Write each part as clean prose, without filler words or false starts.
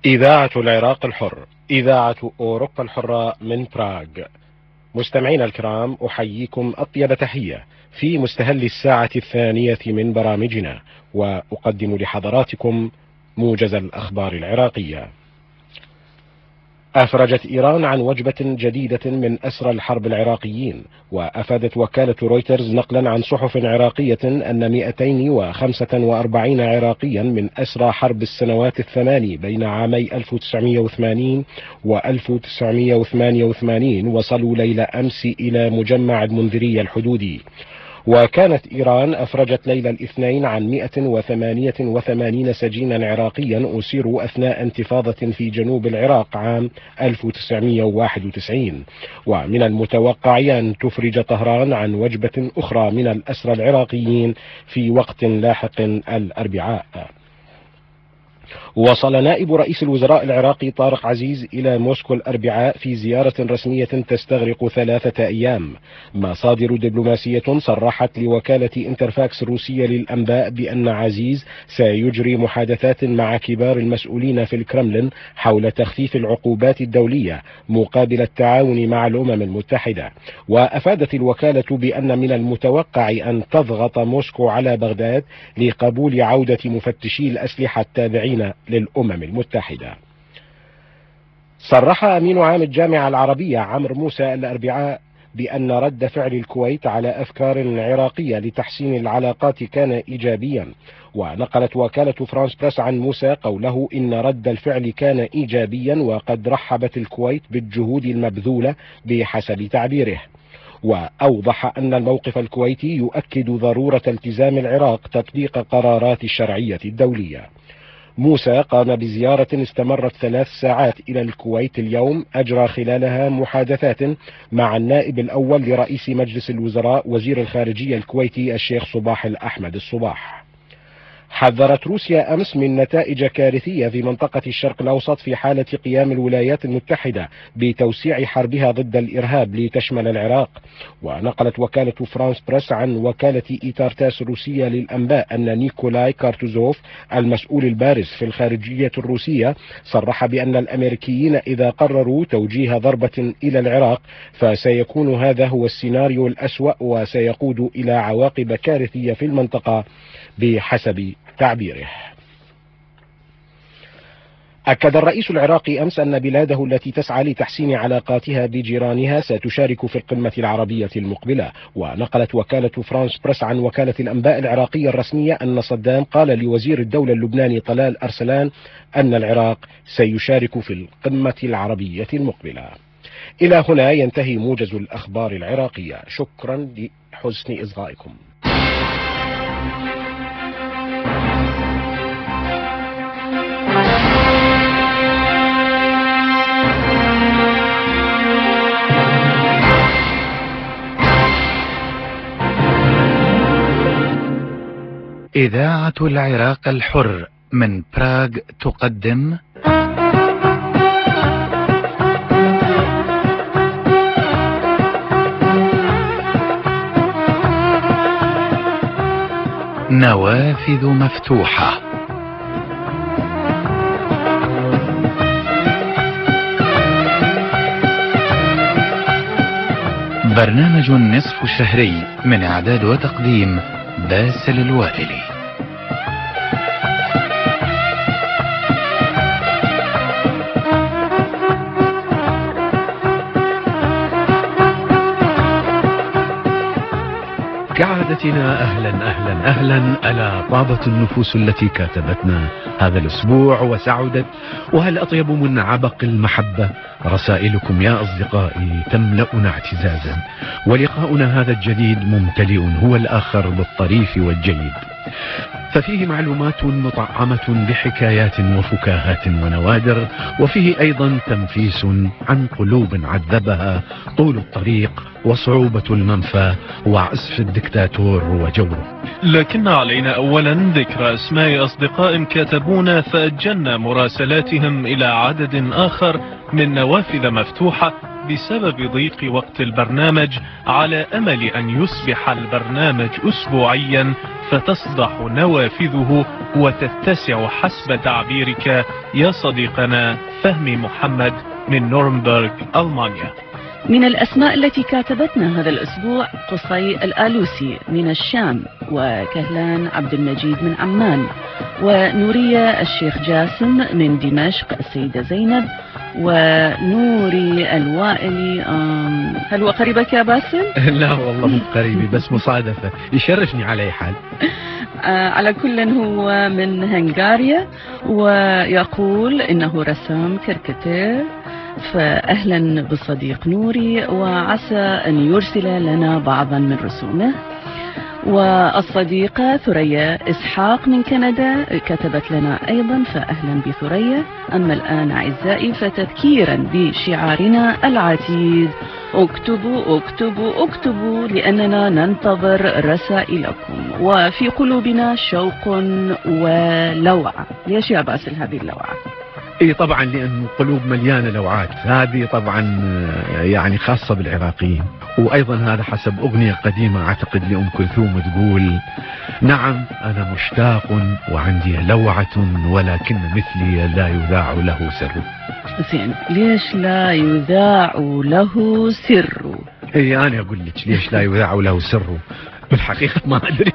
إذاعة العراق الحر، إذاعة أوروبا الحرة من براغ. مستمعينا الكرام، أحييكم أطيب تحية في مستهل الساعة الثانية من برامجنا، وأقدم لحضراتكم موجز الأخبار العراقية. أفرجت إيران عن وجبة جديدة من أسرى الحرب العراقيين، وأفادت وكالة رويترز نقلا عن صحف عراقية أن 245 عراقيا من أسرى حرب السنوات الثماني بين عامي 1980 و 1988 وصلوا ليلة أمس إلى مجمع المنذرية الحدودي. وكانت إيران أفرجت ليلة الاثنين عن 188 سجينا عراقيا أسيروا أثناء انتفاضة في جنوب العراق عام 1991. ومن المتوقع أن تفرج طهران عن وجبة أخرى من الأسرى العراقيين في وقت لاحق الأربعاء. وصل نائب رئيس الوزراء العراقي طارق عزيز إلى موسكو الأربعاء في زيارة رسمية تستغرق 3 أيام. مصادر دبلوماسية صرحت لوكالة انترفاكس الروسية للأنباء بأن عزيز سيجري محادثات مع كبار المسؤولين في الكرملين حول تخفيف العقوبات الدولية مقابل التعاون مع الأمم المتحدة. وأفادت الوكالة بأن من المتوقع أن تضغط موسكو على بغداد لقبول عودة مفتشي الأسلحة التابعين للأمم المتحدة. صرح أمين عام الجامعة العربية عمرو موسى الأربعاء بأن رد فعل الكويت على أفكار عراقية لتحسين العلاقات كان إيجابيا. ونقلت وكالة فرانس بريس عن موسى قوله إن رد الفعل كان إيجابيا وقد رحبت الكويت بالجهود المبذولة بحسب تعبيره. وأوضح أن الموقف الكويتي يؤكد ضرورة التزام العراق تطبيق قرارات الشرعية الدولية. موسى قام بزيارة استمرت 3 ساعات إلى الكويت اليوم، أجرى خلالها محادثات مع النائب الأول لرئيس مجلس الوزراء وزير الخارجية الكويتي الشيخ صباح الأحمد الصباح. حذرت روسيا أمس من نتائج كارثية في منطقة الشرق الأوسط في حالة قيام الولايات المتحدة بتوسيع حربها ضد الإرهاب لتشمل العراق. ونقلت وكالة فرانس بريس عن وكالة إيتارتاس الروسية للأنباء أن نيكولاي كارتوزوف المسؤول البارز في الخارجية الروسية صرح بأن الأمريكيين إذا قرروا توجيه ضربة إلى العراق فسيكون هذا هو السيناريو الأسوأ وسيقود إلى عواقب كارثية في المنطقة بحسب تعبيره. أكد الرئيس العراقي أمس أن بلاده التي تسعى لتحسين علاقاتها بجيرانها ستشارك في القمة العربية المقبلة. ونقلت وكالة فرانس بريس عن وكالة الأنباء العراقية الرسمية أن صدام قال لوزير الدولة اللبناني طلال أرسلان أن العراق سيشارك في القمة العربية المقبلة. إلى هنا ينتهي موجز الأخبار العراقية. شكرا لحسن إصغائكم. إذاعة العراق الحر من براغ تقدم نوافذ مفتوحة. برنامج نصف شهري من إعداد وتقديم باسل الوائلي. كعادتنا أهلا أهلا أهلا. ألا طابت النفوس التي كاتبتنا هذا الأسبوع وسعدت، وهل أطيب من عبق المحبة رسائلكم يا أصدقائي تملأنا اعتزازا، ولقاؤنا هذا الجديد ممتلئ هو الآخر بالطريف والجيد، ففيه معلومات مطعمة بحكايات وفكاهات ونوادر، وفيه أيضا تنفيس عن قلوب عذبها طول الطريق وصعوبة المنفى وعسف الدكتاتور وجوره. لكن علينا أولا ذكر أسماء أصدقاء كاتبونا فأجلنا مراسلاتهم إلى عدد آخر من نوافذ مفتوحة بسبب ضيق وقت البرنامج، على أمل أن يصبح البرنامج أسبوعيا فتصدح نوافذه وتتسع حسب تعبيرك يا صديقنا فهمي محمد من نورنبرغ ألمانيا. من الأسماء التي كاتبتنا هذا الأسبوع قصي الآلوسي من الشام، وكهلان عبد المجيد من عمان، ونورية الشيخ جاسم من دمشق، السيدة زينب، ونوري الوائلي. هل هو قريبك يا باسل؟ لا والله مو قريبي، بس مصادفة، يشرفني على أي حال. على كل هو من هنغاريا، ويقول إنه رسام كاريكاتير، فأهلا بالصديق نوري، وعسى أن يرسل لنا بعضا من رسومه. والصديقة ثريا إسحاق من كندا كتبت لنا أيضا، فأهلا بثريا. أما الآن أعزائي فتذكيرا بشعارنا العتيد: اكتبوا اكتبوا اكتبوا، لأننا ننتظر رسائلكم، وفي قلوبنا شوق ولوعة. ليش يا باسل هذه اللوعة؟ اي طبعا لأن قلوب مليانة لوعات، هذه طبعا يعني خاصة بالعراقيين. وأيضا هذا حسب أغنية قديمة أعتقد لأم كلثوم تقول: نعم أنا مشتاق وعندي لوعة ولكن مثلي لا يذاع له سر. زين، ليش لا يذاع له سر؟ اي أنا أقول لك ليش لا يذاع له سر. بالحقيقة ما أدري.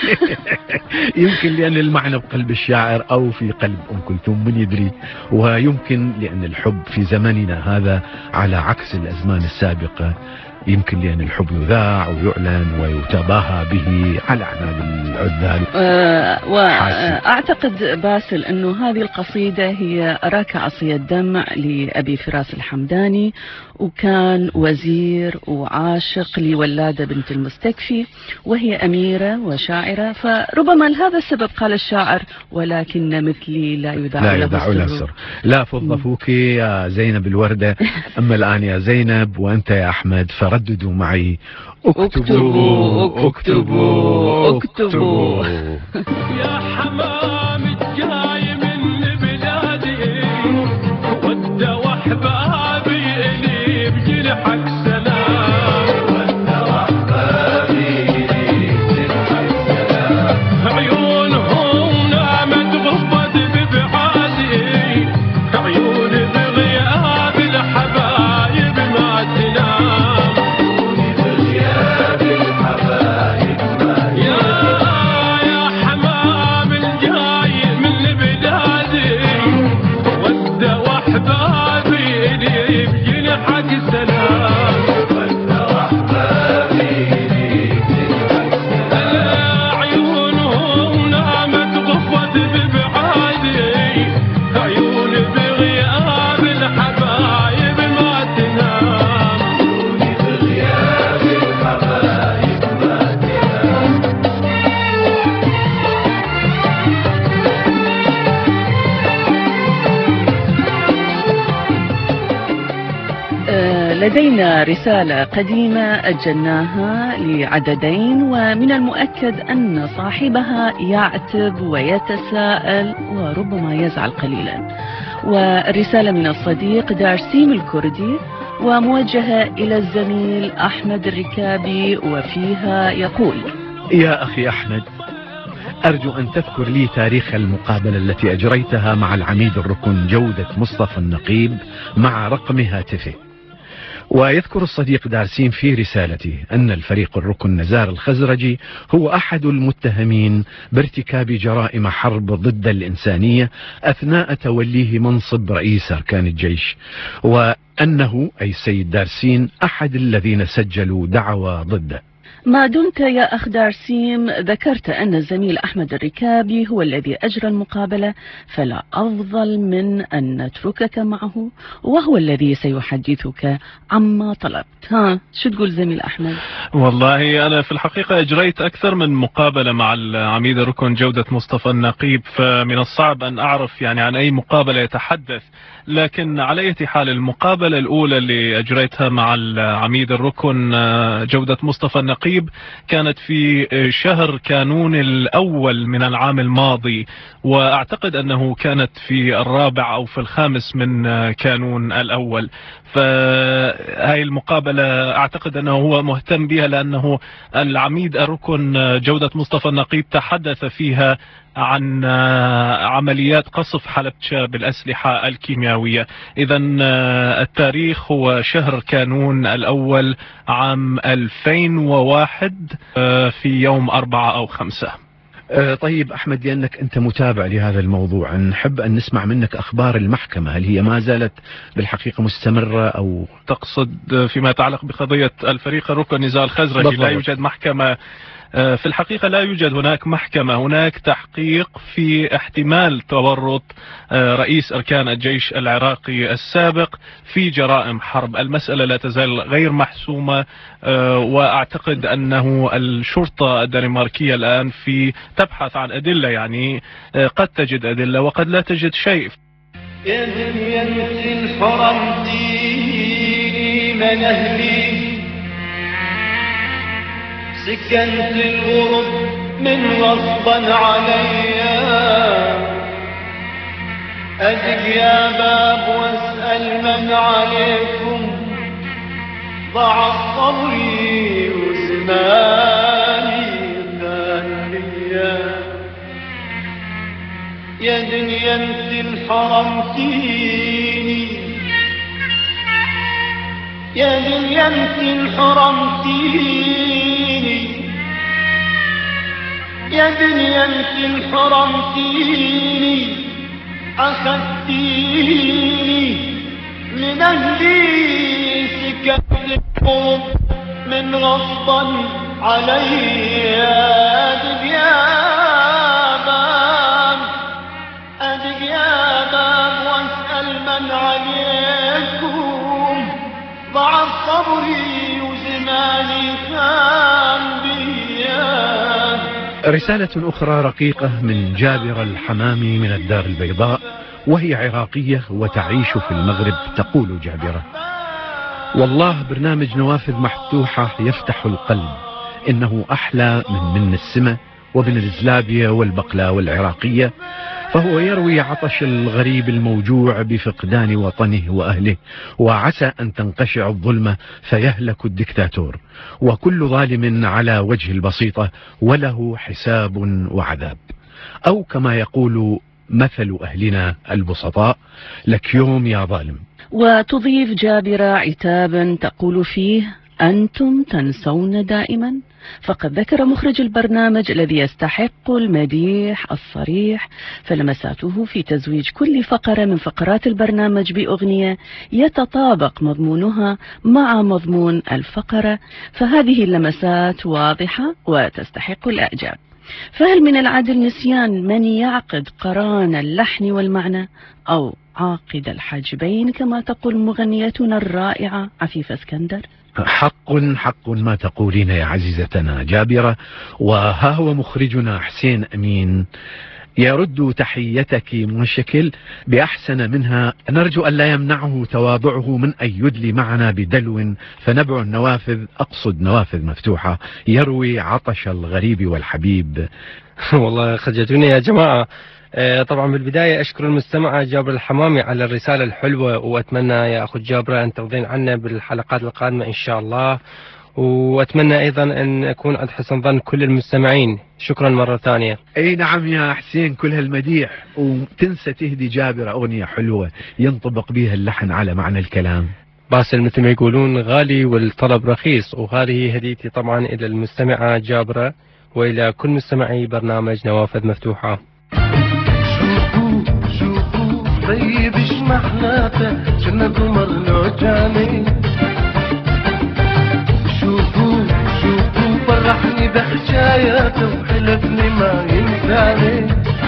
يمكن لأن المعنى بقلب الشاعر أو في قلب أم كلثوم، من يدري. ويمكن لأن الحب في زمننا هذا على عكس الأزمان السابقة، يمكن لأن الحب يذاع ويعلن ويتباهى به على أعناق العذال. وأعتقد باسل أنه هذه القصيدة هي أراك عصي الدمع لأبي فراس الحمداني، وكان وزير وعاشق لولادة بنت المستكفي، وهي أميرة وشاعرة، فربما لهذا السبب قال الشاعر: ولكن مثلي لا يذاع له سر. لا فضفوك يا زينب الوردة. أما الآن يا زينب وأنت يا أحمد فرددوا معي: اكتبوا اكتبوا اكتبوا. يا حمام الجاي من بلادي ود واحبابي اللي بجنحك سلام، ود واحبابي اللي بجنحك سلام، عيونهم نامت غفت ببعادي، عيون بغياب الحبايب ما تنام، بغياب الحبايب ما تنام. يا حمام الجاي من بلادي ود واحبابي اللي بجنحك سلام، ود واحبابي اللي بجنحك سلام، عيونهم نامت غفت ببعادي، عيون بغياب الحبايب ما تنام، بغياب الحبايب ما تنام. لدينا رسالة قديمة أجلناها لعددين، ومن المؤكد أن صاحبها يعتب ويتساءل وربما يزعل قليلا. والرسالة من الصديق دارسيم الكردي، وموجهة إلى الزميل أحمد الركابي، وفيها يقول: يا أخي أحمد، أرجو أن تذكر لي تاريخ المقابلة التي أجريتها مع العميد الركن جودة مصطفى النقيب مع رقم هاتفه. ويذكر الصديق دارسين في رسالته أن الفريق الركن نزار الخزرجي هو أحد المتهمين بارتكاب جرائم حرب ضد الإنسانية أثناء توليه منصب رئيس أركان الجيش، وأنه أي السيد دارسين أحد الذين سجلوا دعوى ضده. ما دمت يا أخ دارسيم ذكرت أن الزميل أحمد الركابي هو الذي أجرى المقابلة، فلا أفضل من أن نتركك معه وهو الذي سيحدثك عما طلبت. شو تقول زميل أحمد؟ والله أنا في الحقيقة أجريت أكثر من مقابلة مع العميد الركن جودة مصطفى النقيب، فمن الصعب أن أعرف يعني عن أي مقابلة يتحدث، لكن على أي حال المقابلة الأولى اللي أجريتها مع العميد الركن جودة مصطفى النقيب كانت في شهر كانون الأول من العام الماضي، وأعتقد أنه كانت في الرابع أو في الخامس من كانون الأول. فهاي المقابلة أعتقد أنه هو مهتم بها، لأنه العميد الركن جودة مصطفى النقيب تحدث فيها عن عمليات قصف حلبشة بالأسلحة الكيميائية. إذا التاريخ هو شهر كانون الأول عام 2001 في يوم 4 أو 5. طيب أحمد، لأنك أنت متابع لهذا الموضوع، نحب أن نسمع منك أخبار المحكمة. هل هي ما زالت بالحقيقة مستمرة أو تقصد فيما يتعلق بقضية الفريق الركن نزال الخزرجي؟ لا يوجد محكمة في الحقيقة، لا يوجد هناك محكمة. هناك تحقيق في احتمال تورط رئيس أركان الجيش العراقي السابق في جرائم حرب. المسألة لا تزال غير محسومة، وأعتقد أنه الشرطة الدنماركية الآن في تبحث عن أدلة، يعني قد تجد أدلة وقد لا تجد شيء. ينسي الحرم ديني من أهلي، سكنت الغرب من غصبا عليا، أدق يا باب واسأل من عليكم، ضاع صبري وزماني ثانية، يا دنيا انت الحرم فيني، يا دنيا انت الحرم فيني، يا دنيا انت الحرم فيني، أخذتيني من أهلي، سكت القوم من غصبا علي، أدق يا باب، أدق يا باب واسأل من عليكم، ضاع صبري وزماني ثان بيا. رسالة أخرى رقيقة من جابرة الحمامي من الدار البيضاء، وهي عراقية وتعيش في المغرب. تقول جابرة: والله برنامج نوافذ مفتوحة يفتح القلب، إنه أحلى من السمة ومن الزلابية والبقلاوة العراقية، فهو يروي عطش الغريب الموجوع بفقدان وطنه وأهله، وعسى أن تنقشع الظلمة فيهلك الدكتاتور، وكل ظالم على وجه البسيطة وله حساب وعذاب، أو كما يقول مثل أهلنا البسطاء: لك يوم يا ظالم. وتضيف جابرة عتابا تقول فيه: أنتم تنسون دائما. فقد ذكر مخرج البرنامج الذي يستحق المديح الصريح فلمساته في تزويج كل فقرة من فقرات البرنامج بأغنية يتطابق مضمونها مع مضمون الفقرة، فهذه اللمسات واضحة وتستحق الإعجاب. فهل من العدل نسيان من يعقد قران اللحن والمعنى، أو عاقد الحاجبين كما تقول مغنيتنا الرائعة عفيفة اسكندر؟ حق ما تقولين يا عزيزتنا جابرة. وها هو مخرجنا حسين أمين يرد تحيتك مشكل بأحسن منها. نرجو أن لا يمنعه تواضعه من أن يدلي معنا بدلو، فنبع النوافذ، أقصد نوافذ مفتوحة، يروي عطش الغريب والحبيب. والله خجلتوني يا جماعة. طبعا بالبداية أشكر المستمعة جابر الحمامي على الرسالة الحلوة، وأتمنى يا أخو جابر أن ترضين عنا بالحلقات القادمة إن شاء الله، وأتمنى أيضا أن أكون عند حسن ظن كل المستمعين. شكرا مرة ثانية. أي نعم يا حسين، كل هالمديح، وتنسى تهدي جابر أغنية حلوة ينطبق بها اللحن على معنى الكلام. باسل مثل ما يقولون غالي والطلب رخيص، وهذه هديتي طبعا إلى المستمعة جابرة وإلى كل مستمعي برنامج نوافذ مفتوحة. شوفوا طيب ايش محلاته، شنا قمر لعجاني، شوفوا جرحني بحكاياته وحلفني ما ينساني.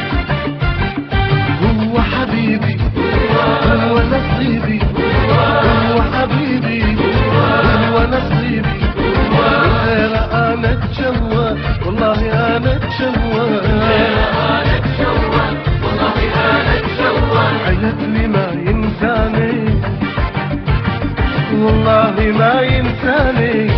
هو حبيبي هو نصيبي، هو حبيبي هو نصيبي، غير انا اتشوى والله انا اتشوى، حلفني ما ينساني والله ما ينساني.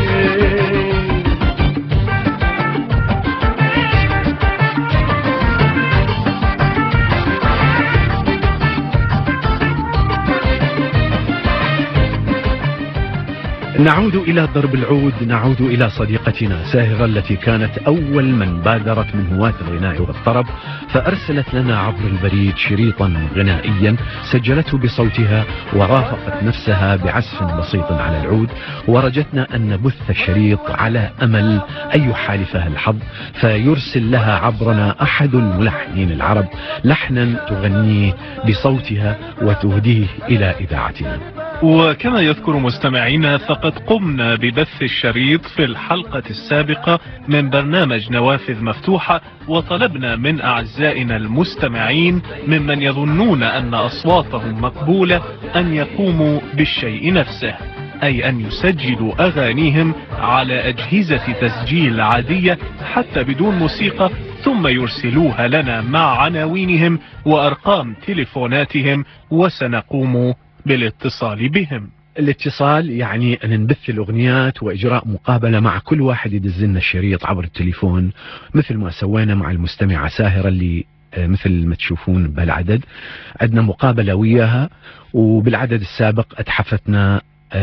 نعود إلى ضرب العود، نعود إلى صديقتنا ساهرة التي كانت أول من بادرت من هواة الغناء والطرب، فأرسلت لنا عبر البريد شريطا غنائيا سجلته بصوتها ورافقت نفسها بعزف بسيط على العود، ورجتنا أن نبث الشريط على أمل أن يحالفها الحظ فيرسل لها عبرنا أحد الملحنين العرب لحنا تغنيه بصوتها وتهديه إلى إذاعتنا. وكما يذكر مستمعينا فقد قمنا ببث الشريط في الحلقة السابقة من برنامج نوافذ مفتوحة، وطلبنا من أعزائنا المستمعين ممن يظنون أن أصواتهم مقبولة أن يقوموا بالشيء نفسه، أي أن يسجلوا أغانيهم على أجهزة تسجيل عادية حتى بدون موسيقى، ثم يرسلوها لنا مع عناوينهم وأرقام تليفوناتهم وسنقوم بالاتصال بهم. الاتصال يعني أن نبث الأغنيات وإجراء مقابلة مع كل واحد يدزلنا الشريط عبر التليفون، مثل ما سوينا مع المستمعة ساهرة اللي مثل ما تشوفون بالعدد عندنا مقابلة وياها، وبالعدد السابق أتحفتنا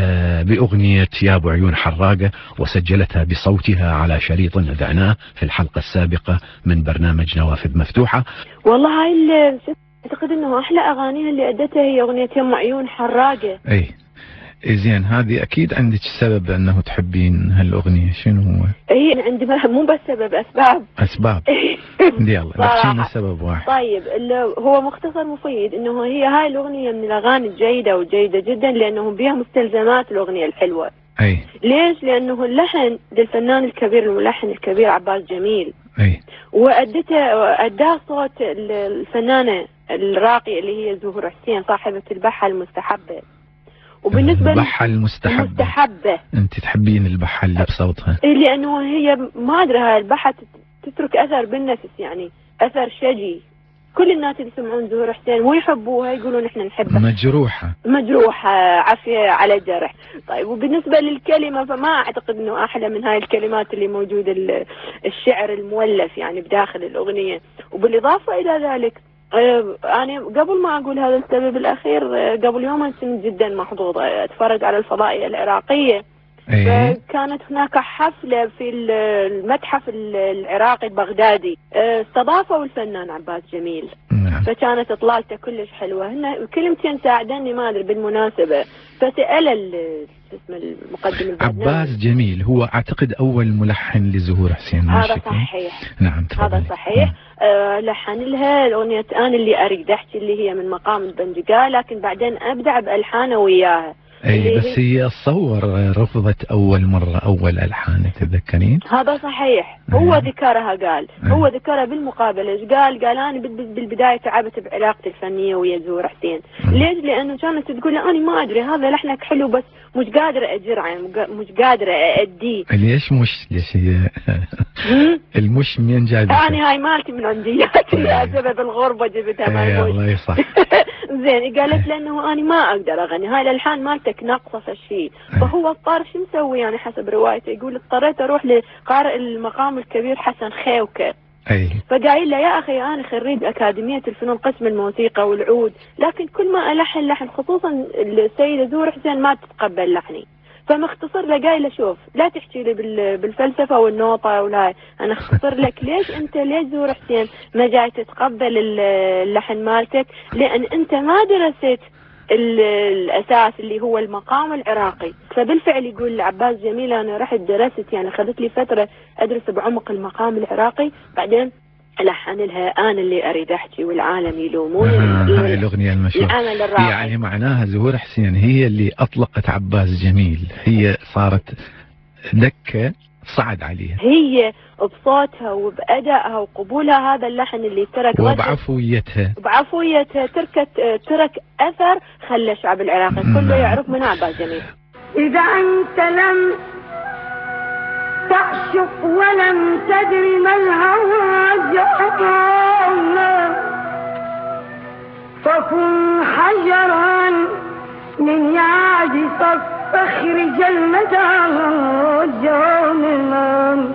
بأغنية يا أبو عيون حراقة وسجلتها بصوتها على شريط أذعناه في الحلقة السابقة من برنامج نوافذ مفتوحة. والله هاي أعتقد أنه أحلى أغانيها اللي أدتها هي أغنية يا أبو عيون حراقة. أي زين، هذه أكيد عندك سبب أنه تحبين هالأغنية، شنو هو؟ هي عندي مو بس سبب، أسباب يلا بحكينا سبب واحد. طيب هو مختصر مفيد أنه هي هاي الأغنية من الأغاني الجيدة وجيدة جدا لأنه بها مستلزمات الأغنية الحلوة. أي ليش؟ لأنه اللحن للفنان الكبير الملحن الكبير عباس جميل. أي أداه صوت الفنانة الراقية اللي هي زهور حسين صاحبة البحة المستحبة. وبالنسبة البحة المستحبة انت تحبين البحة اللي بصوتها؟ لأنه هي ما أدري هاي البحة تترك أثر بالنفس، يعني أثر شجي. كل الناس اللي يسمعون زهور حسين مو يحبوها، يقولون احنا نحبها. مجروحة عافية على الجرح. طيب وبالنسبة للكلمة فما أعتقد أنه أحلى من هاي الكلمات اللي موجودة، الشعر المولف يعني بداخل الأغنية. وبالإضافة إلى ذلك أنا قبل ما أقول هذا السبب الأخير، قبل يومين كنت جدا محظوظة أتفرج على الفضائية العراقية. فكانت هناك حفلة في المتحف العراقي البغدادي، استضافوا الفنان عباس جميل. فكانت اطلالته كلش حلوة. هن كلمتين ساعدني ما أدري بالمناسبة. فسأل اسم المقدم البرنامج. عباس جميل هو أعتقد أول ملحن لزهور حسين. هذا صحيح. نعم هذا صحيح. لحن لها الأغنية أنا اللي أريد أحكي اللي هي من مقام البندقاء، لكن بعدين أبدع بألحانه وياها. اي بس هي اتصور رفضت اول مرة اول الحان، تتذكرين؟ هذا صحيح. هو ذكرها قال هو ذكرها بالمقابلة. ايش قال انا بالبداية تعبت بعلاقتي الفنية ويا زهور حسين. ليش؟ لانه كانت تقول انا ما ادري هذا لحنك حلو بس مش قادرة اجرعه، مش قادرة اديه. ليش هي المش منين جايبه؟ انا هاي مالتي من عندياتي بسبب الغربة جبتها ما الله يصح. زين قالت لانه انا ما اقدر اغني هاي الالحان مالتك ناقصة في الشيء. فهو اضطر شو مسوي يعني حسب روايته، يقول اضطريت اروح لقارئ المقام الكبير حسن خيوكة. فقايل له يا اخي انا خريج اكاديمية الفنون قسم الموسيقى والعود، لكن كل ما الحن لحن خصوصا السيدة زهور حسين ما تتقبل لحني. فمختصر له قايل له شوف لا تحكي لي بالفلسفة والنوطة ولا، انا اختصر لك ليش زهور حسين ما جاي تتقبل اللحن مالتك، لان انت ما درست الاساس اللي هو المقام العراقي. فبالفعل يقول عباس جميل انا رحت درست، يعني اخذت لي فترة ادرس بعمق المقام العراقي، بعدين لحن لها انا اللي اريد احكي والعالم يلوموني. هاي الاغنية المشهورة. يعني معناها زهور حسين هي اللي اطلقت عباس جميل، هي صارت دكة صعد عليها هي بصوتها وبأدائها وقبولها هذا اللحن اللي ترك وبعفويتها ترك أثر خلى الشعب العراقي كله يعرف من عباس جميل. إذا أنت لم تعشق ولم تدري ما الهوى جاءنا فكن حجرا من يعجز الصخر جلمدا جاملا.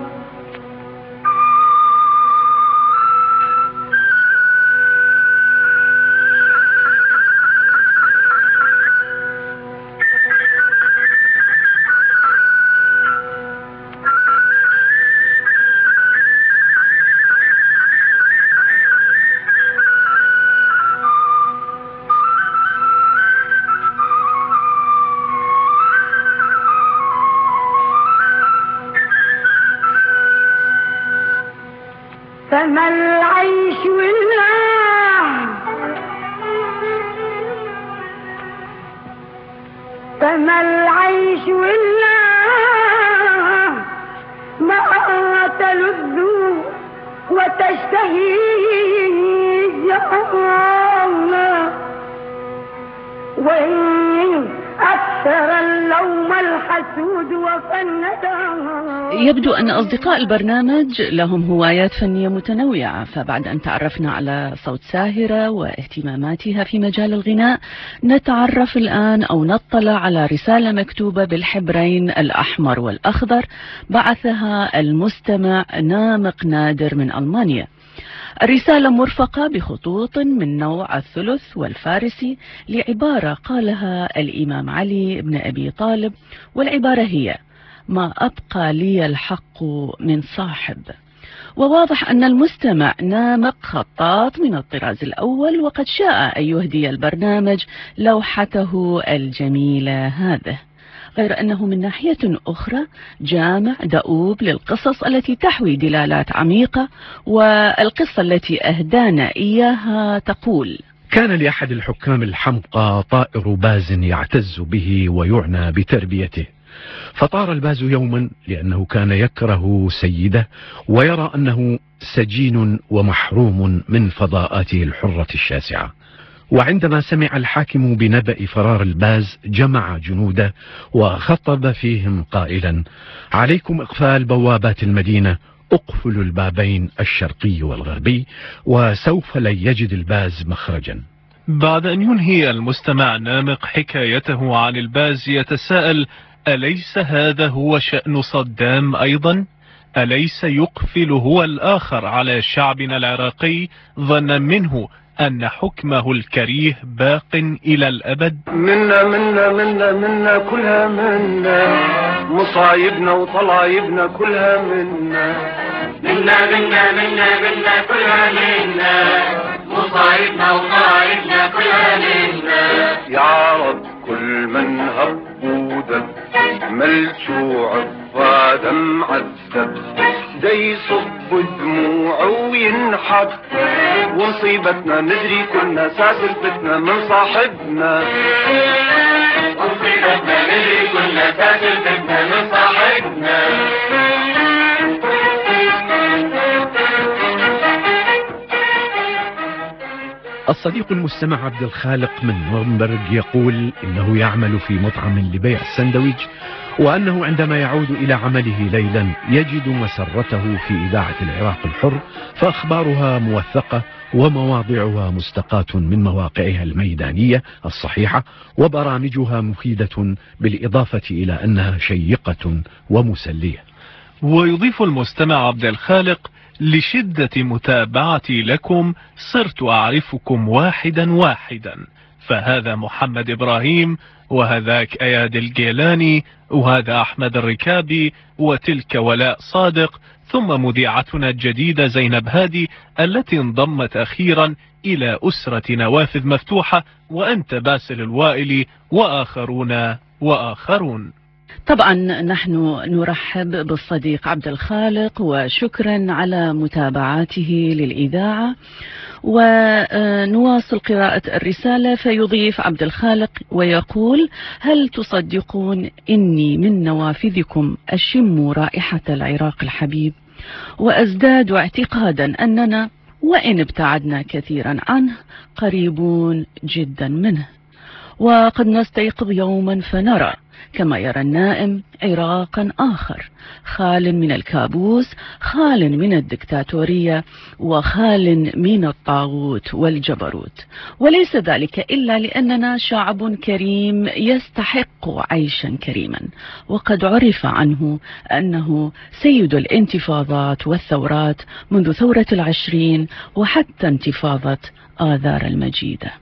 فما العيش إلا ما تلذ وتشتهي جهونا وإن أكثر اللوم الحسود وفندا. يبدو أن أصدقاء البرنامج لهم هوايات فنية متنوعة، فبعد أن تعرفنا على صوت ساهرة واهتماماتها في مجال الغناء، نتعرف الآن أو نطلع على رسالة مكتوبة بالحبرين الأحمر والأخضر بعثها المستمع نامق نادر من ألمانيا. الرسالة مرفقة بخطوط من نوع الثلث والفارسي لعبارة قالها الإمام علي بن أبي طالب، والعبارة هي: ما أبقى لي الحق من صاحب. وواضح أن المستمع نامق خطاط من الطراز الأول، وقد شاء أن يهدي البرنامج لوحته الجميلة هذه، غير أنه من ناحية أخرى جامع دؤوب للقصص التي تحوي دلالات عميقة. والقصة التي أهدانا إياها تقول: كان لأحد الحكام الحمقى طائر باز يعتز به ويعنى بتربيته، فطار الباز يوما لأنه كان يكره سيده ويرى أنه سجين ومحروم من فضاءاته الحرة الشاسعة. وعندما سمع الحاكم بنبأ فرار الباز جمع جنوده وخطب فيهم قائلا: عليكم إقفال بوابات المدينة، اقفلوا البابين الشرقي والغربي وسوف لن يجد الباز مخرجا. بعد أن ينهي المستمع نامق حكايته عن الباز يتساءل: أليس هذا هو شأن صدام أيضا؟ أليس يقفل هو الآخر على شعبنا العراقي ظنا منه أن حكمه الكريه باق إلى الأبد؟ منا منا منا منا كلها منا، مصايبنا وطلايبنا كلها منا. منا منا منا منا كلها منا، مصايبنا وطلايبنا كلها منا. يا رب كل من هب ودب ملجوع فادم عذب، دا يصب دموعه وينحب، ومصيبتنا ندري كلنا سالفتنا من صاحبنا. ومصيبتنا ندري كلنا سالفتنا من صاحبنا. الصديق المستمع عبد الخالق من نورنبرغ يقول إنه يعمل في مطعم لبيع السندويج، وأنه عندما يعود إلى عمله ليلا يجد مسرته في إذاعة العراق الحر، فأخبارها موثقة ومواضعها مستقاة من مواقعها الميدانية الصحيحة، وبرامجها مفيدة بالإضافة إلى أنها شيقة ومسلية. ويضيف المستمع عبد الخالق: لشدة متابعتي لكم صرت أعرفكم واحدا واحدا، فهذا محمد إبراهيم، وهذاك أياد الجيلاني، وهذا أحمد الركابي، وتلك ولاء صادق، ثم مذيعتنا الجديدة زينب هادي التي انضمت أخيرا إلى أسرة نوافذ مفتوحة، وأنت باسل الوائلي، وآخرون وآخرون. طبعا نحن نرحب بالصديق عبد الخالق وشكرا على متابعته للإذاعة، ونواصل قراءة الرسالة. فيضيف عبد الخالق ويقول: هل تصدقون إني من نوافذكم أشم رائحة العراق الحبيب، وأزداد اعتقادا أننا وإن ابتعدنا كثيرا عنه قريبون جدا منه، وقد نستيقظ يوما فنرى كما يرى النائم عراقا آخر خال من الكابوس، خال من الدكتاتورية، وخال من الطاغوت والجبروت، وليس ذلك إلا لأننا شعب كريم يستحق عيشا كريما، وقد عرف عنه أنه سيد الانتفاضات والثورات منذ ثورة 20 وحتى انتفاضة آذار المجيدة.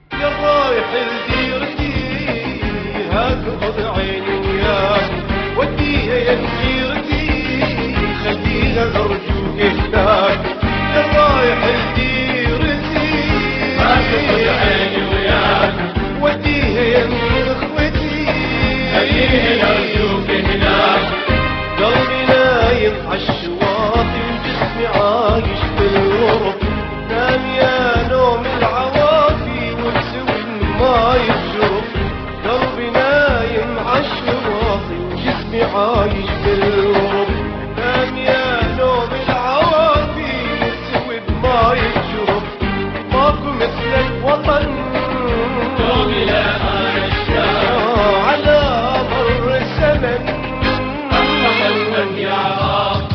وديها يا كثيرتي خليها أرجوك هناك يا رايح لديرتي ما تاخذ عيني وياك وديها يا اخوتي خليها أرجوك هناك قلبي نايم عالشواطئ وجسمي عايش بالغرب نام يا نوم العوافي والسوي ما يتجرب قلبي نايم عالشواطئ عايش بالغرب نام يا نوم العوافي والسود ما يتجرب ماكو مثلك وطن نومي لا أشتاق على مر الزمن الله يا عراق.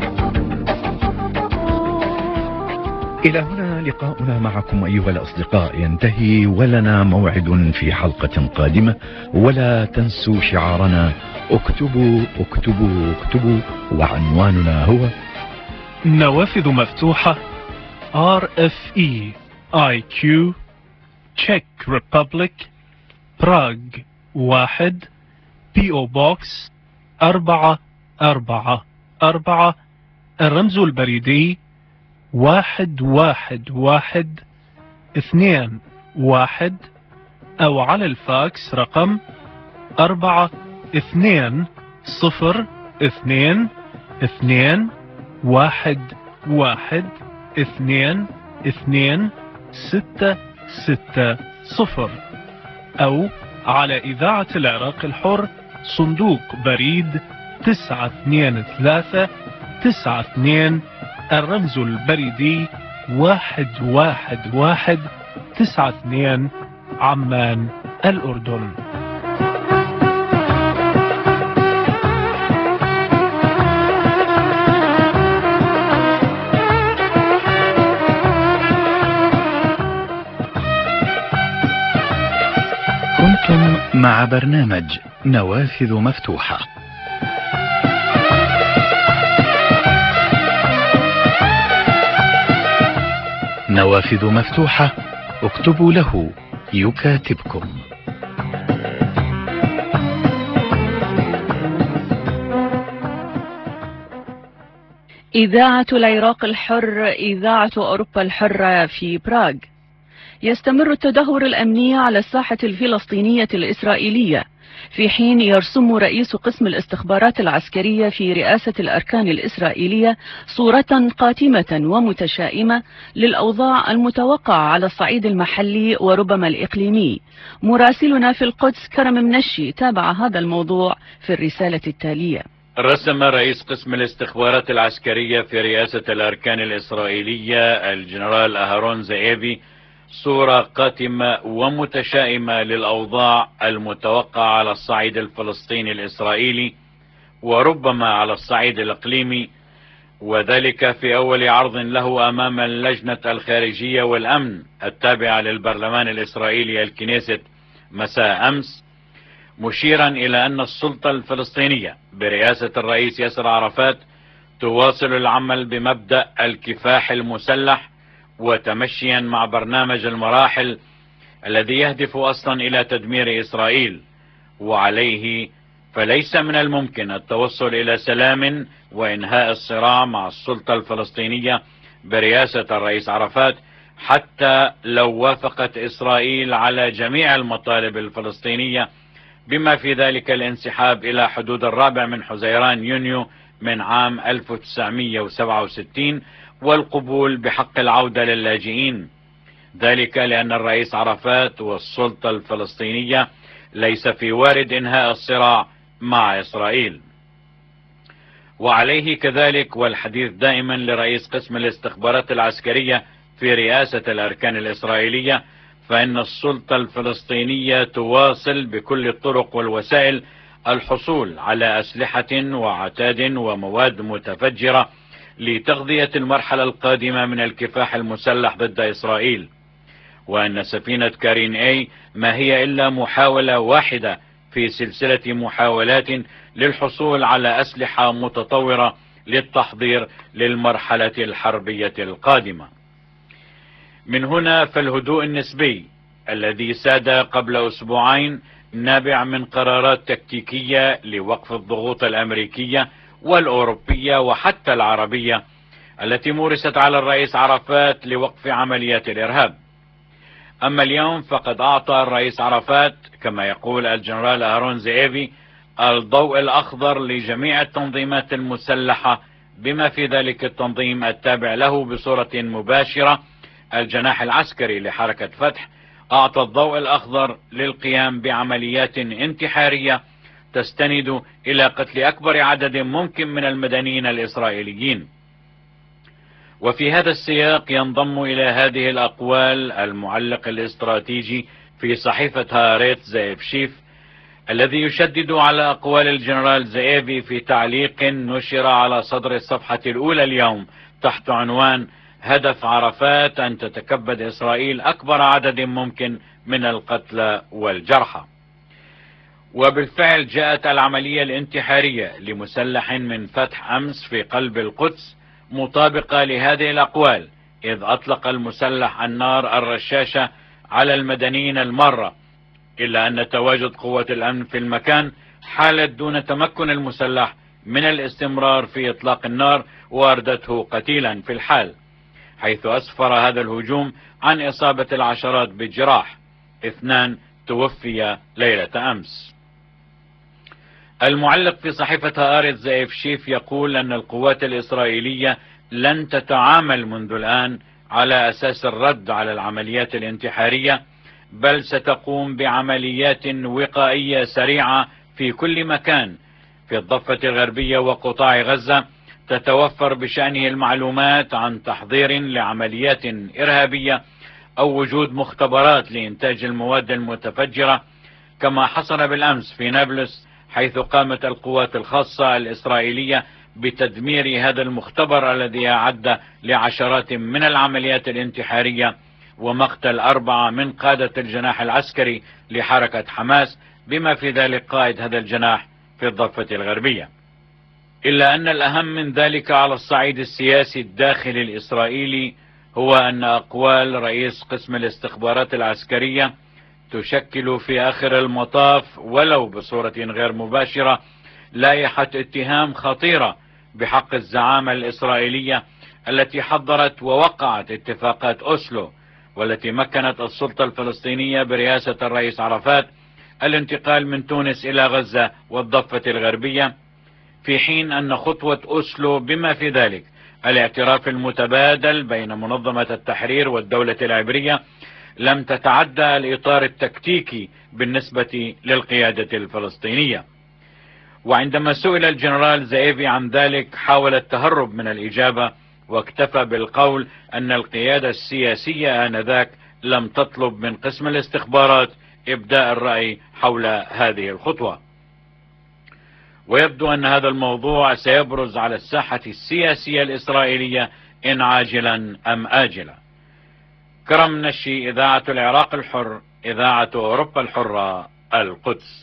إلى هنا لقاؤنا معكم أيها الأصدقاء ينتهي، ولنا موعد في حلقة قادمة، ولا تنسوا شعارنا: اكتبوا اكتبوا اكتبوا، وعنواننا هو نوافذ مفتوحة RFE IQ Czech Republic Prague 1 PO Box 444 الرمز البريدي 11121 أو على الفاكس رقم 4221122660 أو على إذاعة العراق الحر صندوق بريد 92392 الرمز البريدي 11192 عمان الأردن. كنتم مع برنامج نوافذ مفتوحة. نوافذ مفتوحة، اكتبوا له يكاتبكم. إذاعة العراق الحر، إذاعة أوروبا الحرة في براغ. يستمر التدهور الأمني على الساحة الفلسطينية الإسرائيلية، في حين يرسم رئيس قسم الاستخبارات العسكرية في رئاسة الأركان الإسرائيلية صورة قاتمة ومتشائمة للأوضاع المتوقعة على الصعيد المحلي وربما الإقليمي. مراسلنا في القدس كرم منشي تابع هذا الموضوع في الرسالة التالية. رسم رئيس قسم الاستخبارات العسكرية في رئاسة الأركان الإسرائيلية الجنرال أهرون زئيبي صورة قاتمة ومتشائمة للأوضاع المتوقعة على الصعيد الفلسطيني الإسرائيلي وربما على الصعيد الإقليمي، وذلك في أول عرض له أمام اللجنة الخارجية والأمن التابعة للبرلمان الإسرائيلي الكنيست مساء أمس، مشيرا إلى أن السلطة الفلسطينية برئاسة الرئيس ياسر عرفات تواصل العمل بمبدأ الكفاح المسلح وتمشيا مع برنامج المراحل الذي يهدف أصلا إلى تدمير إسرائيل، وعليه فليس من الممكن التوصل إلى سلام وإنهاء الصراع مع السلطة الفلسطينية برئاسة الرئيس عرفات حتى لو وافقت إسرائيل على جميع المطالب الفلسطينية بما في ذلك الانسحاب إلى حدود 4 من حزيران يونيو من عام 1967 والقبول بحق العودة للاجئين، ذلك لأن الرئيس عرفات والسلطة الفلسطينية ليس في وارد إنهاء الصراع مع إسرائيل. وعليه كذلك والحديث دائما لرئيس قسم الاستخبارات العسكرية في رئاسة الأركان الإسرائيلية، فإن السلطة الفلسطينية تواصل بكل الطرق والوسائل الحصول على أسلحة وعتاد ومواد متفجرة لتغذية المرحلة القادمة من الكفاح المسلح ضد إسرائيل، وأن سفينة كارين اي ما هي إلا محاولة واحدة في سلسلة محاولات للحصول على أسلحة متطورة للتحضير للمرحلة الحربية القادمة. من هنا فالهدوء النسبي الذي ساد قبل أسبوعين نابع من قرارات تكتيكية لوقف الضغوط الأمريكية والأوروبية وحتى العربية التي مورست على الرئيس عرفات لوقف عمليات الإرهاب. أما اليوم فقد أعطى الرئيس عرفات كما يقول الجنرال أهرون زئيبي الضوء الأخضر لجميع التنظيمات المسلحة بما في ذلك التنظيم التابع له بصورة مباشرة الجناح العسكري لحركة فتح، أعطى الضوء الأخضر للقيام بعمليات انتحارية تستند إلى قتل أكبر عدد ممكن من المدنيين الإسرائيليين. وفي هذا السياق ينضم إلى هذه الأقوال المعلق الاستراتيجي في صحيفة هاريتز زائف شيف الذي يشدد على أقوال الجنرال زئيبي في تعليق نشر على صدر الصفحة الأولى اليوم تحت عنوان هدف عرفات أن تتكبد إسرائيل أكبر عدد ممكن من القتلى والجرحى. وبالفعل جاءت العملية الانتحارية لمسلح من فتح أمس في قلب القدس مطابقة لهذه الأقوال، إذ أطلق المسلح النار الرشاشة على المدنيين المرة، إلا أن تواجد قوة الأمن في المكان حالت دون تمكن المسلح من الاستمرار في إطلاق النار واردته قتيلا في الحال، حيث أسفر هذا الهجوم عن إصابة العشرات بالجراح، 2 توفي ليلة أمس. المعلق في صحيفة هاريتز زائف شيف يقول أن القوات الإسرائيلية لن تتعامل منذ الآن على أساس الرد على العمليات الانتحارية، بل ستقوم بعمليات وقائية سريعة في كل مكان في الضفة الغربية وقطاع غزة تتوفر بشأنه المعلومات عن تحضير لعمليات إرهابية أو وجود مختبرات لإنتاج المواد المتفجرة، كما حصل بالأمس في نابلس حيث قامت القوات الخاصة الإسرائيلية بتدمير هذا المختبر الذي أعد لعشرات من العمليات الانتحارية ومقتل 4 من قادة الجناح العسكري لحركة حماس بما في ذلك قائد هذا الجناح في الضفة الغربية. إلا أن الأهم من ذلك على الصعيد السياسي الداخلي الإسرائيلي هو أن أقوال رئيس قسم الاستخبارات العسكرية تشكل في آخر المطاف ولو بصورة غير مباشرة لائحة اتهام خطيرة بحق الزعامة الإسرائيلية التي حضرت ووقعت اتفاقات أوسلو، والتي مكنت السلطة الفلسطينية برئاسة الرئيس عرفات الانتقال من تونس إلى غزة والضفة الغربية، في حين أن خطوة أوسلو بما في ذلك الاعتراف المتبادل بين منظمة التحرير والدولة العبرية لم تتعدى الإطار التكتيكي بالنسبة للقيادة الفلسطينية. وعندما سئل الجنرال زئيبي عن ذلك حاول التهرب من الإجابة، واكتفى بالقول أن القيادة السياسية آنذاك لم تطلب من قسم الاستخبارات إبداء الرأي حول هذه الخطوة. ويبدو أن هذا الموضوع سيبرز على الساحة السياسية الإسرائيلية إن عاجلا أم آجلا. كرم نشي، إذاعة العراق الحر، إذاعة أوروبا الحرة، القدس.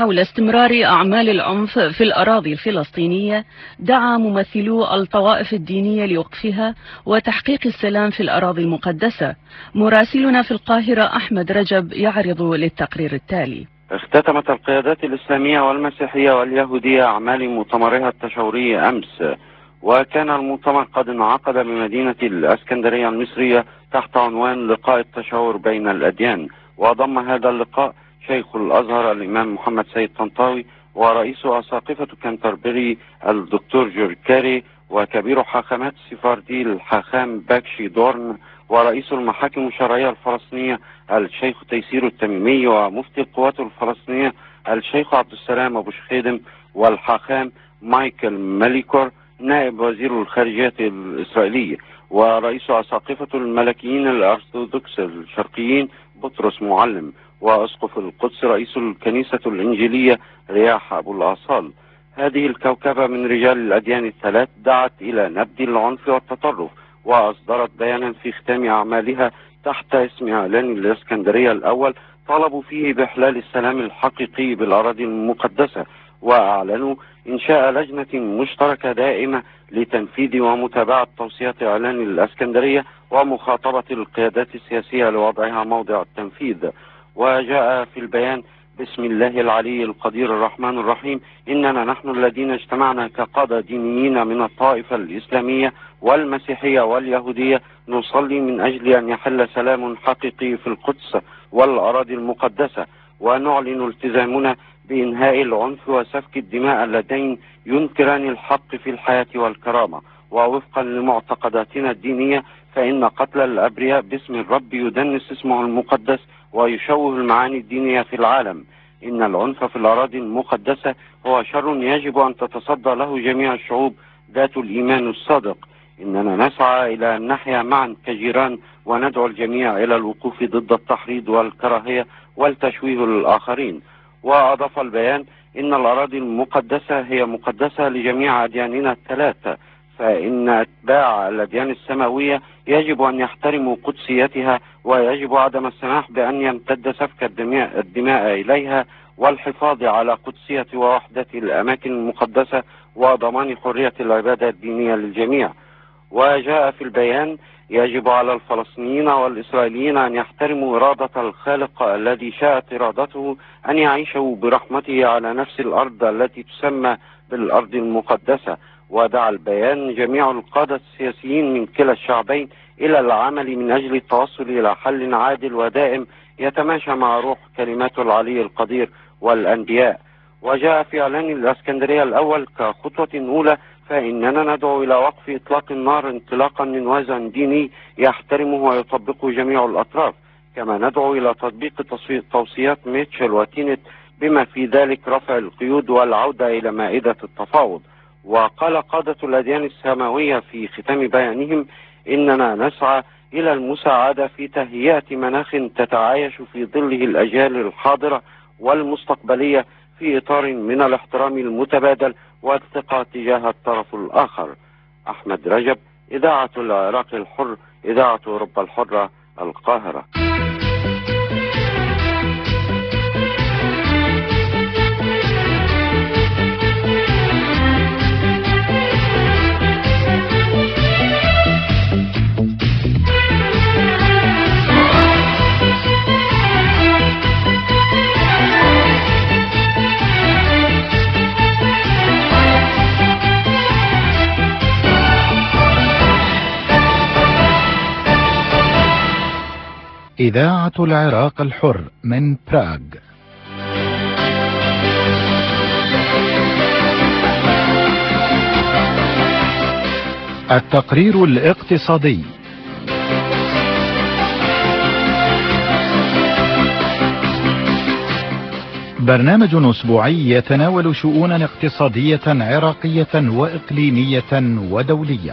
حول استمرار أعمال العنف في الأراضي الفلسطينية، دعا ممثلو الطوائف الدينية لوقفها وتحقيق السلام في الأراضي المقدسة. مراسلنا في القاهرة أحمد رجب يعرض للتقرير التالي. اختتمت القيادات الإسلامية والمسيحية واليهودية أعمال مؤتمرها التشاوري أمس، وكان المؤتمر قد انعقد بمدينة الإسكندرية المصرية تحت عنوان لقاء التشاور بين الأديان. وضم هذا اللقاء شيخ الأزهر الإمام محمد سيد طنطاوي، ورئيس أساقفة كانتربري الدكتور جورج كاري، وكبير حاخامات سفاردي الحاخام باكشي دورن، ورئيس المحاكم الشرعية الفلسطينية الشيخ تيسير التميمي، ومفتي القوات الفلسطينية الشيخ عبد السلام أبو شخيدم، والحاخام مايكل ماليكور نائب وزير الخارجية الإسرائيلي، ورئيس أساقفة الملكيين الأرثوذكس الشرقيين بطرس معلم، وأسقف القدس رئيس الكنيسة الإنجيلية رياح أبو الأصال. هذه الكوكبة من رجال الأديان الثلاث دعت إلى نبذ العنف والتطرف، وأصدرت بيانا في ختام أعمالها تحت اسم إعلان الإسكندرية الأول طالبوا فيه بإحلال السلام الحقيقي بالأراضي المقدسة، وأعلنوا إنشاء لجنة مشتركة دائمة لتنفيذ ومتابعة توصيات إعلان الإسكندرية ومخاطبة القيادات السياسية لوضعها موضع التنفيذ. وجاء في البيان: بسم الله العلي القدير الرحمن الرحيم، إننا نحن الذين اجتمعنا كقادة دينيين من الطائفة الإسلامية والمسيحية واليهودية نصلي من أجل أن يحل سلام حقيقي في القدس والأراضي المقدسة، ونعلن التزامنا بإنهاء العنف وسفك الدماء اللذين ينكران الحق في الحياة والكرامة. ووفقا لمعتقداتنا الدينية فإن قتل الأبرياء باسم الرب يدنس اسمه المقدس ويشوه المعاني الدينية في العالم. إن العنف في الأراضي المقدسة هو شر يجب أن تتصدى له جميع الشعوب ذات الإيمان الصادق. إننا نسعى إلى أن نحيا معا كجيران، وندعو الجميع إلى الوقوف ضد التحريض والكراهية والتشويه للآخرين. وأضاف البيان: إن الأراضي المقدسة هي مقدسة لجميع أدياننا الثلاثة، فإن أتباع الأديان السماوية يجب أن يحترموا قدسيتها، ويجب عدم السماح بأن يمتد سفك الدماء إليها، والحفاظ على قدسية ووحدة الأماكن المقدسة، وضمان حرية العبادة الدينية للجميع. وجاء في البيان: يجب على الفلسطينيين والإسرائيليين أن يحترموا إرادة الخالق الذي شاءت إرادته أن يعيشوا برحمته على نفس الأرض التي تسمى بالأرض المقدسة. ودعا البيان جميع القادة السياسيين من كلا الشعبين إلى العمل من أجل التوصل إلى حل عادل ودائم يتماشى مع روح كلمات العلي القدير والأنبياء. وجاء في إعلان الإسكندرية الأول كخطوة أولى فإننا ندعو إلى وقف إطلاق النار انطلاقا من وازن ديني يحترمه ويطبقه جميع الأطراف، كما ندعو إلى تطبيق توصيات ميتشل وتينت بما في ذلك رفع القيود والعودة إلى مائدة التفاوض. وقال قادة الأديان السماوية في ختام بيانهم: إننا نسعى إلى المساعدة في تهيئة مناخ تتعايش في ظله الأجيال الحاضرة والمستقبلية في إطار من الاحترام المتبادل والثقة تجاه الطرف الآخر. أحمد رجب، إذاعة العراق الحر، إذاعة أوروبا الحرة، القاهرة. إذاعة العراق الحر من براغ. التقرير الاقتصادي. برنامج أسبوعي يتناول شؤونا اقتصادية عراقية وإقليمية ودولية.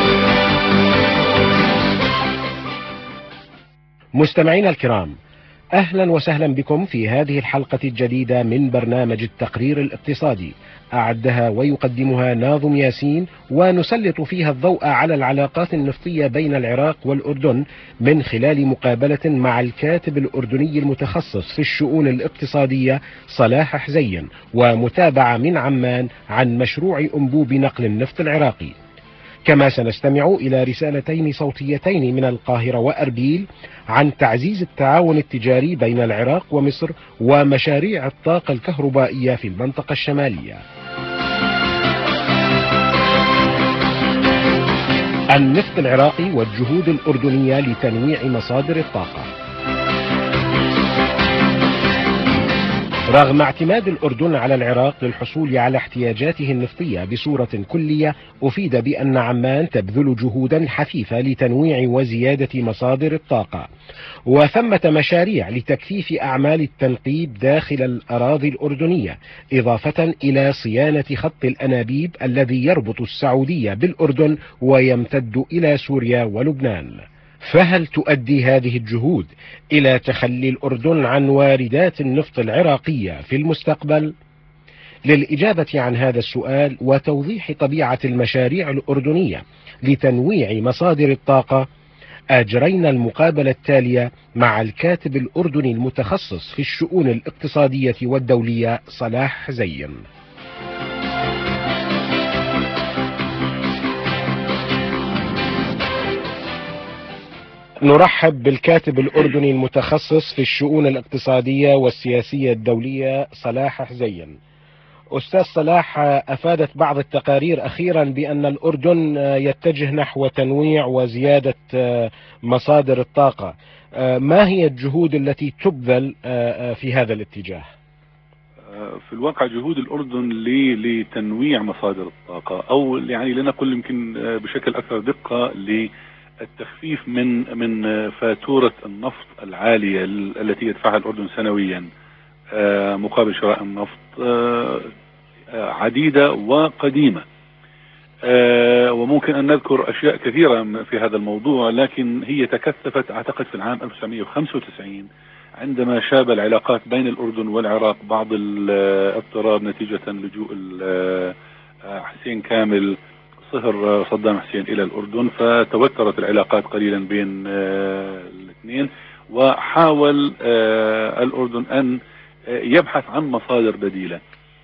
مستمعينا الكرام، أهلا وسهلا بكم في هذه الحلقة الجديدة من برنامج التقرير الاقتصادي، أعدها ويقدمها ناظم ياسين، ونسلط فيها الضوء على العلاقات النفطية بين العراق والأردن من خلال مقابلة مع الكاتب الأردني المتخصص في الشؤون الاقتصادية صلاح حزين، ومتابعة من عمان عن مشروع أنبوب نقل النفط العراقي. كما سنستمع إلى رسالتين صوتيتين من القاهرة وأربيل عن تعزيز التعاون التجاري بين العراق ومصر ومشاريع الطاقة الكهربائية في المنطقة الشمالية. النفط العراقي والجهود الأردنية لتنويع مصادر الطاقة. رغم اعتماد الأردن على العراق للحصول على احتياجاته النفطية بصورة كلية، أفيد بأن عمان تبذل جهودا حثيثة لتنويع وزيادة مصادر الطاقة، وثمة مشاريع لتكثيف أعمال التنقيب داخل الأراضي الأردنية، إضافة إلى صيانة خط الأنابيب الذي يربط السعودية بالأردن ويمتد إلى سوريا ولبنان. فهل تؤدي هذه الجهود إلى تخلي الأردن عن واردات النفط العراقية في المستقبل؟ للإجابة عن هذا السؤال وتوضيح طبيعة المشاريع الأردنية لتنويع مصادر الطاقة، أجرينا المقابلة التالية مع الكاتب الأردني المتخصص في الشؤون الاقتصادية والدولية صلاح حزين. نرحب بالكاتب الأردني المتخصص في الشؤون الاقتصادية والسياسية الدولية صلاح حزين. أستاذ صلاح، أفادت بعض التقارير أخيرا بأن الأردن يتجه نحو تنويع وزيادة مصادر الطاقة، ما هي الجهود التي تبذل في هذا الاتجاه؟ في الواقع جهود الأردن لتنويع مصادر الطاقة، أو يعني لنقل يمكن بشكل أكثر دقة التخفيف من فاتورة النفط العالية التي يدفعها الأردن سنويا مقابل شراء النفط عديدة وقديمة، وممكن أن نذكر أشياء كثيرة في هذا الموضوع، لكن هي تكثفت أعتقد في العام 1995 عندما شاب العلاقات بين الأردن والعراق بعض الاضطراب نتيجة لجوء حسين كامل صهر صدام حسين إلى الأردن، فتوترت العلاقات قليلا بين الاثنين، وحاول الأردن أن يبحث عن مصادر بديلة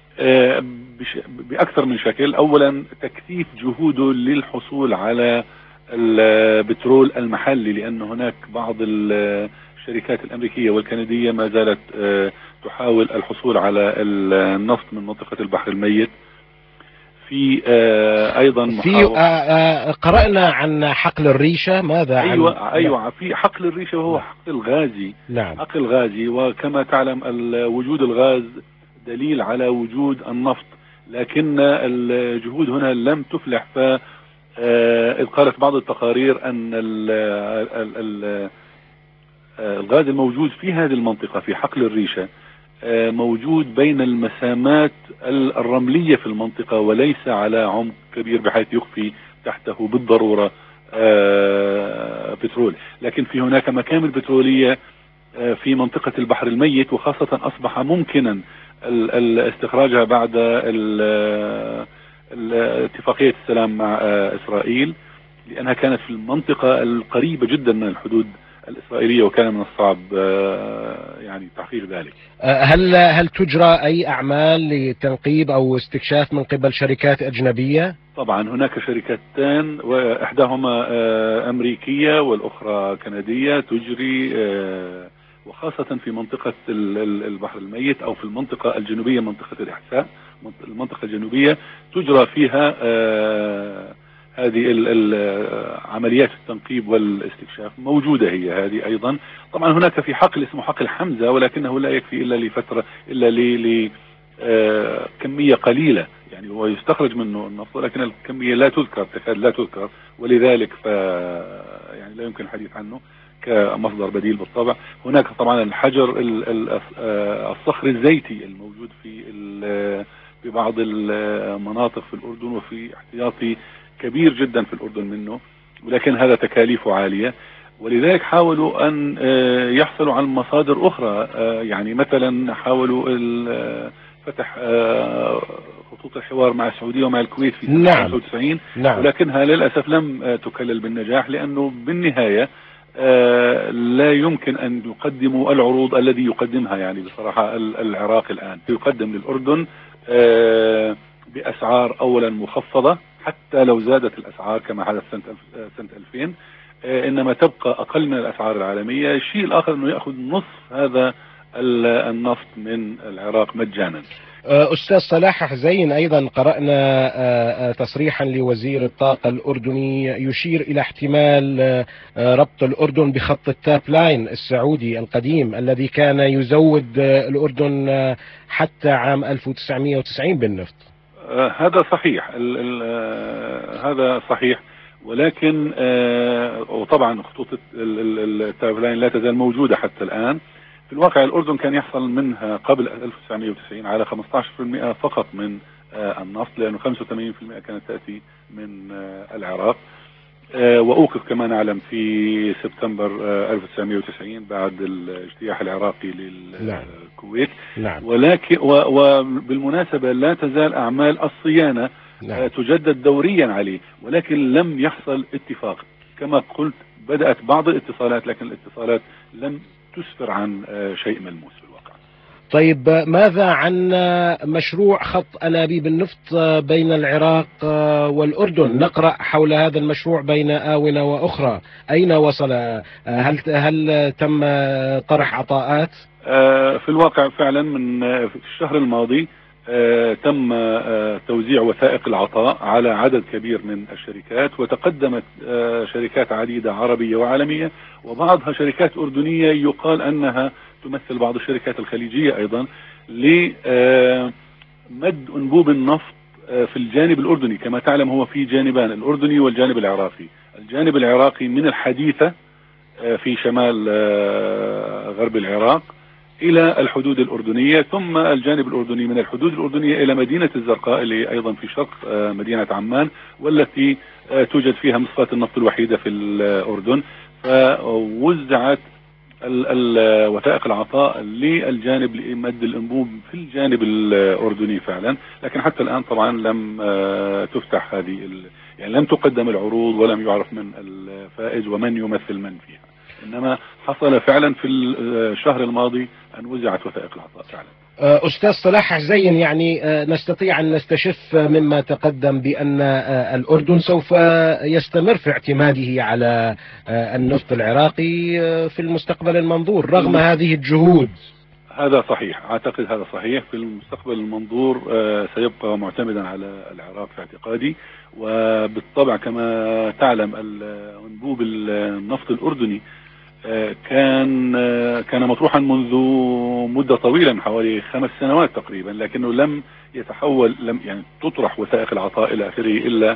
بأكثر من شكل. أولا تكثيف جهوده للحصول على البترول المحلي، لأن هناك بعض الشركات الأمريكية والكندية ما زالت تحاول الحصول على النفط من منطقة البحر الميت. في ايضا قرأنا عن حقل الريشة، ماذا عن ايوه في حقل الريشة وهو حقل غازي. نعم. حقل غازي، وكما تعلم وجود الغاز دليل على وجود النفط، لكن الجهود هنا لم تفلح. قالت بعض التقارير ان الغاز الموجود في هذه المنطقة في حقل الريشة موجود بين المسامات الرملية في المنطقة، وليس على عمق كبير بحيث يخفي تحته بالضرورة بترول، لكن في هناك مكامن بترولية في منطقة البحر الميت، وخاصة أصبح ممكنا استخراجها بعد اتفاقية السلام مع إسرائيل، لأنها كانت في المنطقة القريبة جدا من الحدود الإسرائيلية، وكان من الصعب يعني تحقيق ذلك. هل تجرى أي أعمال لتنقيب أو استكشاف من قبل شركات أجنبية؟ طبعا هناك شركتان، وإحداهما أمريكية والأخرى كندية تجري، وخاصة في منطقة البحر الميت أو في المنطقة الجنوبية، منطقة الإحساء، المنطقة الجنوبية تجرى فيها هذه عمليات التنقيب والاستكشاف موجودة هي هذه أيضا. طبعا هناك في حقل اسمه حقل حمزة، ولكنه لا يكفي إلا لفترة، إلا لكمية قليلة، يعني هو يستخرج منه النفط، لكن الكمية لا تذكر، تكاد لا تذكر، ولذلك يعني لا يمكن الحديث عنه كمصدر بديل بالطبع. هناك طبعا الحجر الصخر الزيتي الموجود في بعض المناطق في الأردن، وفي احتياطي كبير جدا في الأردن منه، ولكن هذا تكاليفه عالية. ولذلك حاولوا أن يحصلوا على مصادر أخرى. يعني مثلا حاولوا فتح خطوط الحوار مع السعودية ومع الكويت في سنة 95. ولكنها للأسف لم تكلل بالنجاح، لأنه بالنهاية لا يمكن أن يقدموا العروض الذي يقدمها يعني بصراحة العراق الآن. يقدم للأردن بأسعار أولا مخفضة، حتى لو زادت الأسعار كما حدث سنة 2000 إنما تبقى أقل من الأسعار العالمية. الشيء الآخر أنه يأخذ نصف هذا النفط من العراق مجانا. أستاذ صلاح حزين، أيضا قرأنا تصريحا لوزير الطاقة الأردني يشير إلى احتمال ربط الأردن بخط التاب لاين السعودي القديم الذي كان يزود الأردن حتى عام 1990 بالنفط. هذا صحيح، هذا صحيح، ولكن وطبعا خطوط التاب لاين لا تزال موجودة حتى الآن. في الواقع الأردن كان يحصل منها قبل 1990 على 15% فقط من النفط، لأنه 85% كانت تأتي من العراق. وأوقف كما نعلم في سبتمبر 1990 بعد الاجتياح العراقي للكويت. ولكن وبالمناسبة لا تزال أعمال الصيانة تجدد دوريا عليه، ولكن لم يحصل اتفاق. كما قلت بدأت بعض الاتصالات، لكن الاتصالات لم تسفر عن شيء ملموس في الواقع. طيب ماذا عن مشروع خط أنابيب النفط بين العراق والأردن؟ نقرأ حول هذا المشروع بين آونة وأخرى، أين وصل؟ هل تم طرح عطاءات؟ في الواقع فعلا من في الشهر الماضي تم توزيع وثائق العطاء على عدد كبير من الشركات، وتقدمت شركات عديدة عربية وعالمية، وبعضها شركات أردنية يقال أنها تمثل بعض الشركات الخليجية أيضا، لمد أنبوب النفط في الجانب الأردني. كما تعلم هو في جانبان، الأردني والجانب العراقي. الجانب العراقي من الحديثة في شمال غرب العراق إلى الحدود الأردنية، ثم الجانب الأردني من الحدود الأردنية إلى مدينة الزرقاء اللي أيضا في شرق مدينة عمان، والتي توجد فيها مصفاة النفط الوحيدة في الأردن. فوزعت وثائق العطاء للجانب لمد الأنبوب في الجانب الأردني فعلا، لكن حتى الآن طبعا لم تفتح هذه يعني لم تقدم العروض ولم يعرف من الفائز ومن يمثل من فيها. إنما حصل فعلا في الشهر الماضي أن وزعت وثائق العطاء فعلا. أستاذ صلاح حزين، يعني نستطيع أن نستشف مما تقدم بأن الأردن سوف يستمر في اعتماده على النفط العراقي في المستقبل المنظور رغم هذه الجهود. هذا صحيح، أعتقد هذا صحيح. في المستقبل المنظور سيبقى معتمدا على العراق في اعتقادي. وبالطبع كما تعلم أنبوب النفط الأردني كان مطروحا منذ مدة طويلة من حوالي 5 سنوات تقريبا، لكنه لم يتحول، لم يعني تطرح وثائق العطاء إلى آخره إلا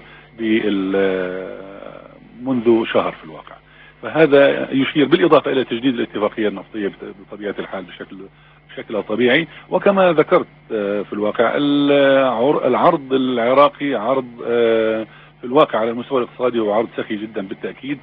منذ شهر في الواقع. فهذا يشير بالإضافة إلى تجديد الاتفاقية النفطية بطبيعة الحال بشكل طبيعي. وكما ذكرت في الواقع العرض العراقي عرض في الواقع على المستوى الاقتصادي هو عرض سخي جدا بالتأكيد.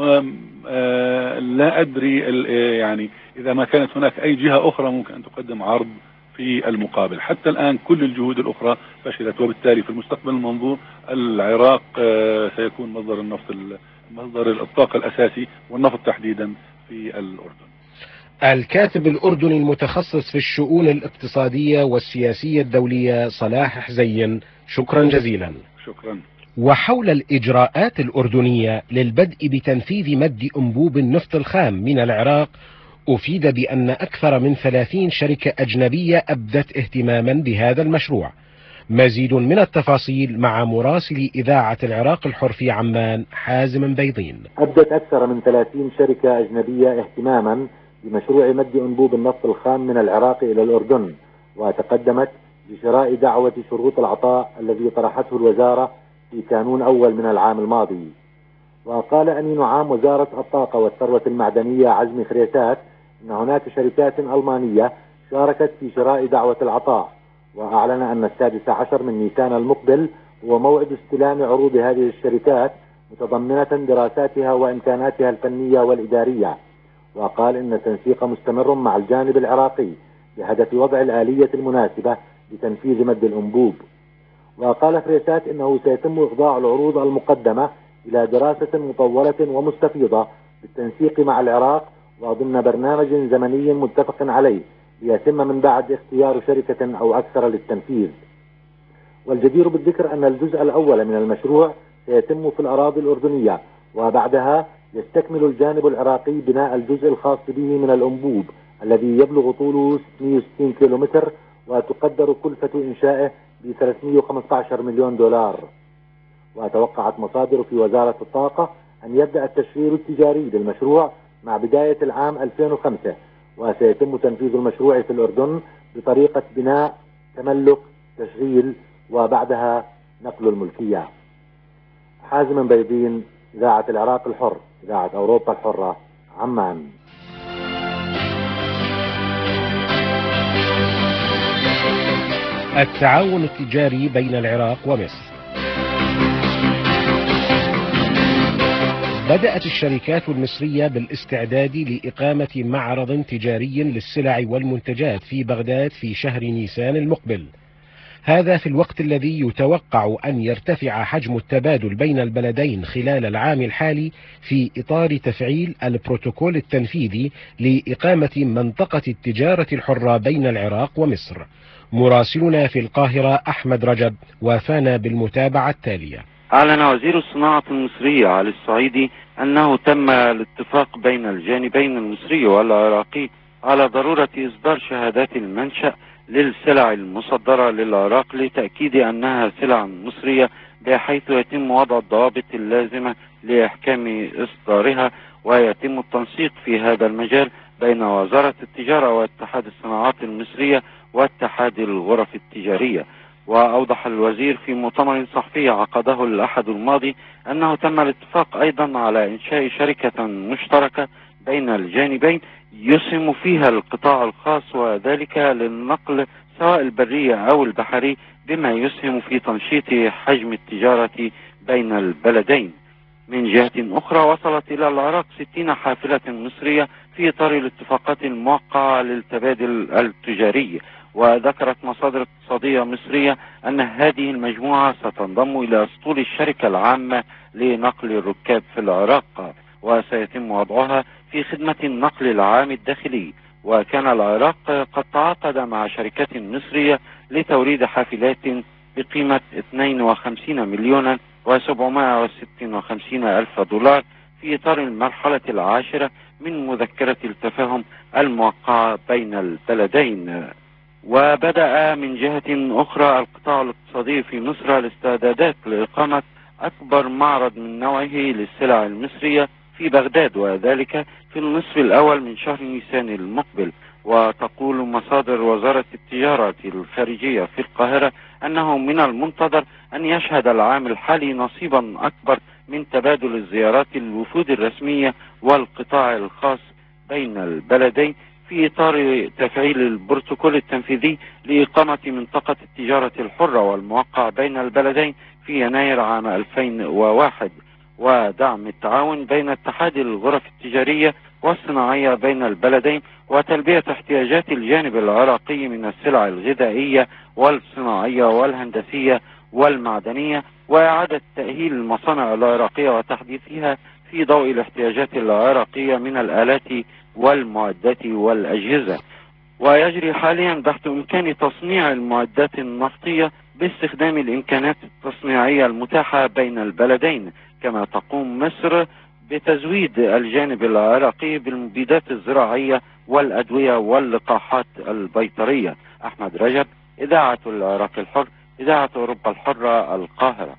ولا أدري يعني إذا ما كانت هناك أي جهة أخرى ممكن أن تقدم عرض في المقابل. حتى الآن كل الجهود الأخرى فشلت، وبالتالي في المستقبل المنظور العراق سيكون مصدر الطاقة الأساسي والنفط تحديدا في الأردن. الكاتب الأردني المتخصص في الشؤون الاقتصادية والسياسية الدولية صلاح حزين، شكرا جزيلا. شكرا. وحول الإجراءات الأردنية للبدء بتنفيذ مد أنبوب النفط الخام من العراق، أفيد بأن أكثر من 30 شركة أجنبية أبدت اهتماما بهذا المشروع. مزيد من التفاصيل مع مراسل إذاعة العراق الحر في عمان حازم بيضين. أبدت أكثر من 30 شركة أجنبية اهتماما بمشروع مد أنبوب النفط الخام من العراق إلى الأردن، وتقدمت بشراء دعوة شروط العطاء الذي طرحته الوزارة في كانون أول من العام الماضي. وقال أمين عام وزارة الطاقة والثروة المعدنية عزمي خريسات أن هناك شركات ألمانية شاركت في شراء دعوة العطاء، وأعلن أن 16 من نيسان المقبل هو موعد استلام عروض هذه الشركات متضمنة دراساتها وإمكاناتها الفنية والإدارية. وقال إن التنسيق مستمر مع الجانب العراقي بهدف وضع الآلية المناسبة لتنفيذ مد الأنبوب. وقال فريسات إنه سيتم إخضاع العروض المقدمة إلى دراسة مطولة ومستفيضة بالتنسيق مع العراق وضمن برنامج زمني متفق عليه ليتم من بعد اختيار شركة أو أكثر للتنفيذ. والجدير بالذكر أن الجزء الأول من المشروع سيتم في الأراضي الأردنية، وبعدها يستكمل الجانب العراقي بناء الجزء الخاص به من الأنبوب الذي يبلغ طوله 660 كيلومتر، وتقدر كلفة إنشائه ب 315 مليون دولار. وتوقعت مصادر في وزارة الطاقة أن يبدأ التشغيل التجاري للمشروع مع بداية العام 2005، وسيتم تنفيذ المشروع في الأردن بطريقة بناء، تملك، تشغيل، وبعدها نقل الملكية. حازم بيضين، إذاعة العراق الحر، إذاعة أوروبا الحرة، عمان. التعاون التجاري بين العراق ومصر. بدأت الشركات المصرية بالاستعداد لإقامة معرض تجاري للسلع والمنتجات في بغداد في شهر نيسان المقبل، هذا في الوقت الذي يتوقع أن يرتفع حجم التبادل بين البلدين خلال العام الحالي في إطار تفعيل البروتوكول التنفيذي لإقامة منطقة التجارة الحرة بين العراق ومصر. مراسلنا في القاهرة أحمد رجب وافانا بالمتابعة التالية. أعلن وزير الصناعة المصري علي الصعيدي أنه تم الاتفاق بين الجانبين المصري والعراقي على ضرورة إصدار شهادات المنشأ للسلع المصدرة للعراق لتأكيد أنها سلع مصرية، بحيث يتم وضع الضوابط اللازمة لإحكام إصدارها، ويتم التنسيق في هذا المجال بين وزارة التجارة واتحاد الصناعات المصرية واتحاد الغرف التجارية. وأوضح الوزير في مؤتمر صحفي عقده الأحد الماضي أنه تم الاتفاق أيضا على إنشاء شركة مشتركة بين الجانبين يسهم فيها القطاع الخاص، وذلك للنقل سواء البري أو البحري، بما يسهم في تنشيط حجم التجارة بين البلدين. من جهة أخرى، وصلت إلى العراق 60 حافلة مصرية في إطار الاتفاقات الموقعة للتبادل التجاري. وذكرت مصادر اقتصادية مصرية أن هذه المجموعة ستنضم إلى أسطول الشركة العامة لنقل الركاب في العراق، وسيتم وضعها في خدمة النقل العام الداخلي. وكان العراق قد تعاقد مع شركات مصرية لتوريد حافلات بقيمة 52 مليون و756 ألف دولار في إطار المرحلة العاشرة من مذكرة التفاهم الموقعة بين البلدين. وبدأ من جهة أخرى القطاع الاقتصادي في مصر الاستعدادات لإقامة أكبر معرض من نوعه للسلع المصرية في بغداد، وذلك في النصف الأول من شهر نيسان المقبل. وتقول مصادر وزارة التجارة الخارجية في القاهرة أنه من المنتظر أن يشهد العام الحالي نصيبا أكبر من تبادل الزيارات الوفود الرسمية والقطاع الخاص بين البلدين في إطار تفعيل البروتوكول التنفيذي لإقامة منطقة التجارة الحرة والموقع بين البلدين في يناير عام 2001، ودعم التعاون بين اتحاد الغرف التجارية والصناعية بين البلدين، وتلبية احتياجات الجانب العراقي من السلع الغذائية والصناعية والهندسية والمعدنية، وإعادة تأهيل المصانع العراقية وتحديثها في ضوء الاحتياجات العراقية من الآلات والمعدات والأجهزة. ويجري حاليا بحث إمكان تصنيع المعدات النفطية باستخدام الإمكانات التصنيعية المتاحة بين البلدين. كما تقوم مصر بتزويد الجانب العراقي بالمبيدات الزراعية والأدوية واللقاحات البيطرية. أحمد رجب، إذاعة العراق الحر، إذاعة أوروبا الحرة، القاهرة.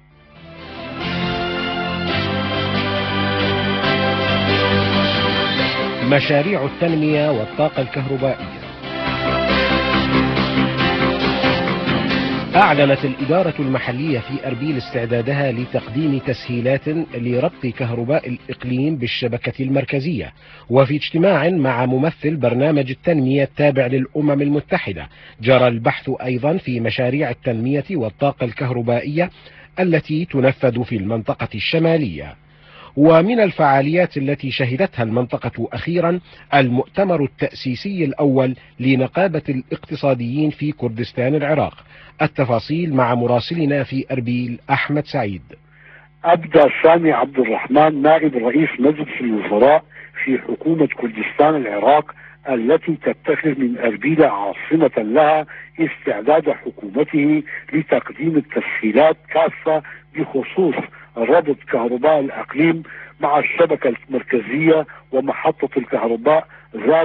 مشاريع التنمية والطاقة الكهربائية. أعلنت الإدارة المحلية في أربيل استعدادها لتقديم تسهيلات لربط كهرباء الإقليم بالشبكة المركزية. وفي اجتماع مع ممثل برنامج التنمية التابع للأمم المتحدة، جرى البحث أيضا في مشاريع التنمية والطاقة الكهربائية التي تنفذ في المنطقة الشمالية. ومن الفعاليات التي شهدتها المنطقة أخيرا المؤتمر التأسيسي الأول لنقابة الاقتصاديين في كردستان العراق. التفاصيل مع مراسلنا في أربيل أحمد سعيد. أبدى سامي عبد الرحمن نائب رئيس مجلس الوزراء في حكومة كردستان العراق التي تتخذ من أربيل عاصمة لها استعداد حكومته لتقديم التسهيلات كافة بخصوص ربط كهرباء الأقليم مع الشبكة المركزية ومحطة الكهرباء ذات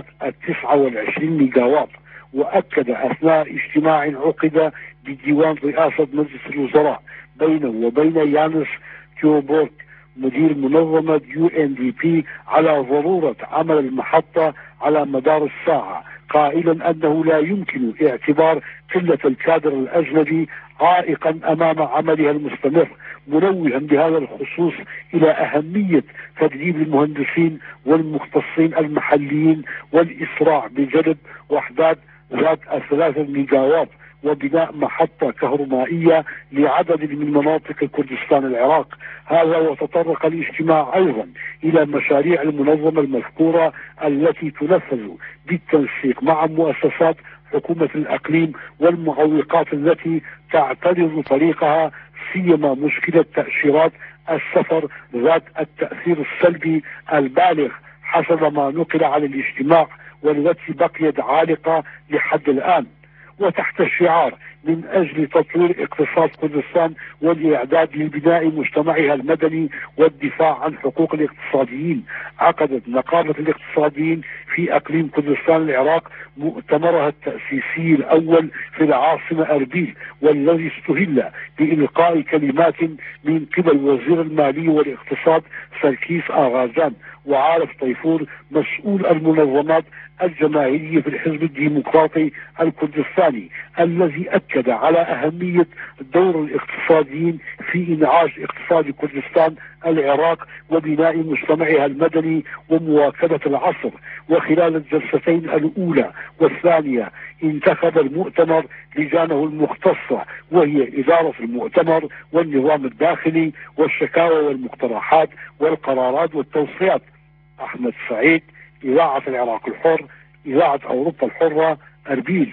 29 ميجاوات. وأكد أثناء اجتماع عقد بديوان رئاسة مجلس الوزراء بينه وبين يانس تيوبورك مدير منظمة UNDP على ضرورة عمل المحطة على مدار الساعة، قائلا أنه لا يمكن اعتبار قلة الكادر الأجنبي عائقا أمام عملها المستمر، منوها بهذا الخصوص إلى أهمية تدريب المهندسين والمختصين المحليين والإسراع بجلب وحدات ذات 3 ميجاوات وبناء محطة كهربائية لعدد من مناطق كردستان العراق. هذا وتطرق الاجتماع أيضا إلى مشاريع المنظمة المذكورة التي تنفذ بالتنسيق مع مؤسسات حكومة الأقليم والمعوقات التي تعترض طريقها، سيما مشكلة تأشيرات السفر ذات التأثير السلبي البالغ حسب ما نقل عن الاجتماع والتي بقيت عالقة لحد الآن. وتحت الشعار من أجل تطوير اقتصاد كردستان والإعداد لبناء مجتمعها المدني والدفاع عن حقوق الاقتصاديين، عقدت نقابة الاقتصاديين في أقليم كردستان العراق مؤتمرها التأسيسي الأول في العاصمة أربيل، والذي استهل بإلقاء كلمات من قبل وزير المالية والاقتصاد سركيس آغازان وعارف طيفور مسؤول المنظمات الجماهيرية في الحزب الديمقراطي الكردستاني، الذي أكد على أهمية دور الاقتصاديين في إنعاش اقتصاد كردستان العراق وبناء مجتمعها المدني ومواكبة العصر. وخلال الجلستين الأولى والثانية انتخب المؤتمر لجانه المختصة، وهي إدارة المؤتمر والنظام الداخلي والشكاوى والمقترحات والقرارات والتوصيات. أحمد سعيد، إذاعة العراق الحر، إذاعة أوروبا الحرة، أربيل.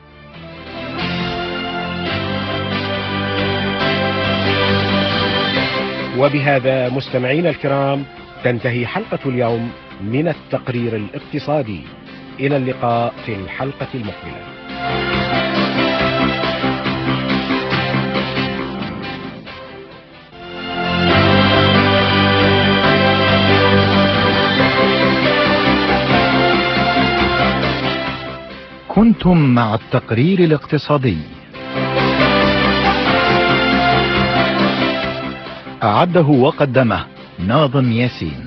وبهذا مستمعينا الكرام تنتهي حلقة اليوم من التقرير الاقتصادي. إلى اللقاء في الحلقة المقبلة. كنتم مع التقرير الاقتصادي، أعده وقدمه ناظم ياسين.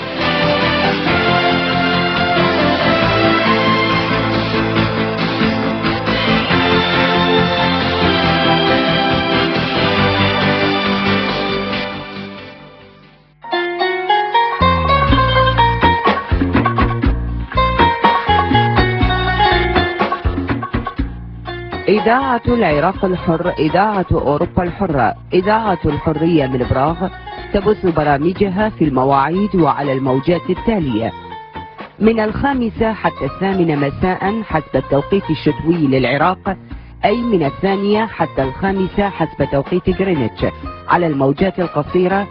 إذاعة العراق الحر، إذاعة أوروبا الحرة، إذاعة الحرية من براغ تبث برامجها في المواعيد وعلى الموجات التالية: من 5 حتى 8 مساء حسب التوقيت الشتوي للعراق، أي من 2 حتى 5 حسب توقيت جرينتش، على الموجات القصيرة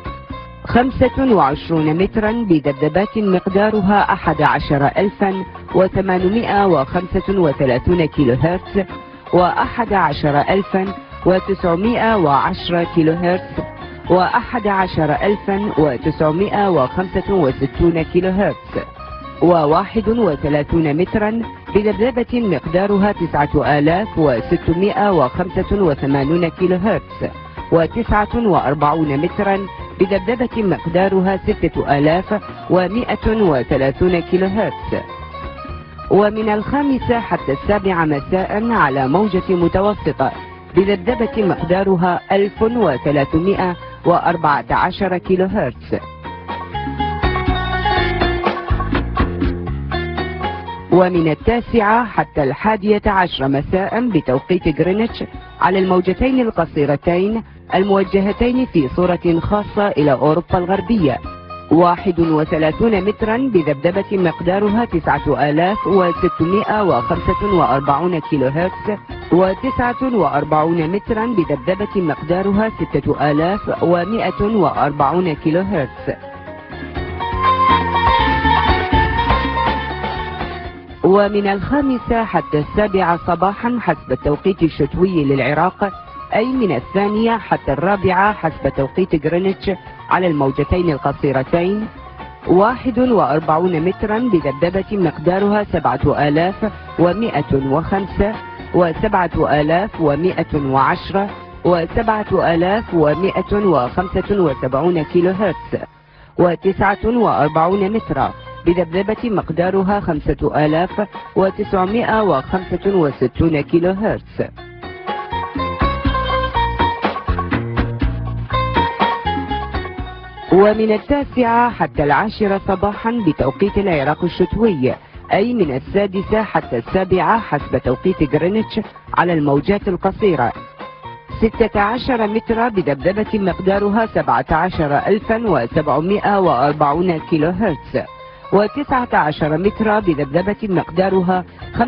25 مترا بذبذبات مقدارها 11835 كيلو هرتز و11910 كيلو هرتز و11965 كيلو هرتز و31 مترا بذبذبة مقدارها 9685 كيلو هرتز و49 مترا بذبذبة مقدارها 6130 كيلو هرتز. ومن 5 حتى 7 مساء على موجة متوسطة بذبذبة مقدارها 1314 كيلو هرتز. ومن 9 حتى 11 مساء بتوقيت جرينتش على الموجتين القصيرتين الموجهتين في صورة خاصة إلى أوروبا الغربية، 31 مترا بذبذبة مقدارها 9645 كيلو هرتز، و49 مترا بذبذبة مقدارها 6140 كيلو هرتز. ومن 5 حتى 7 صباحا حسب التوقيت الشتوي للعراق، أي من 2 حتى 4 حسب توقيت غرينتش على الموجتين القصيرتين، 41 مترا بذبذبة مقدارها 7105 و7110 و7175 كيلو هرتز، و49 مترا بذبذبة مقدارها 5965 كيلو هرتز. ومن 9 حتى 10 صباحا بتوقيت العراق الشتوي، أي من 6 حتى 7 حسب توقيت غرينتش على الموجات القصيرة، 16 مترا بذبذبة مقدارها 17740 كيلو هرتز، و19 مترا بذبذبة مقدارها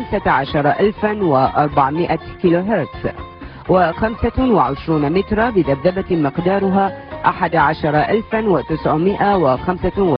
15400 كيلو هرتز، و25 مترا بذبذبة مقدارها 11955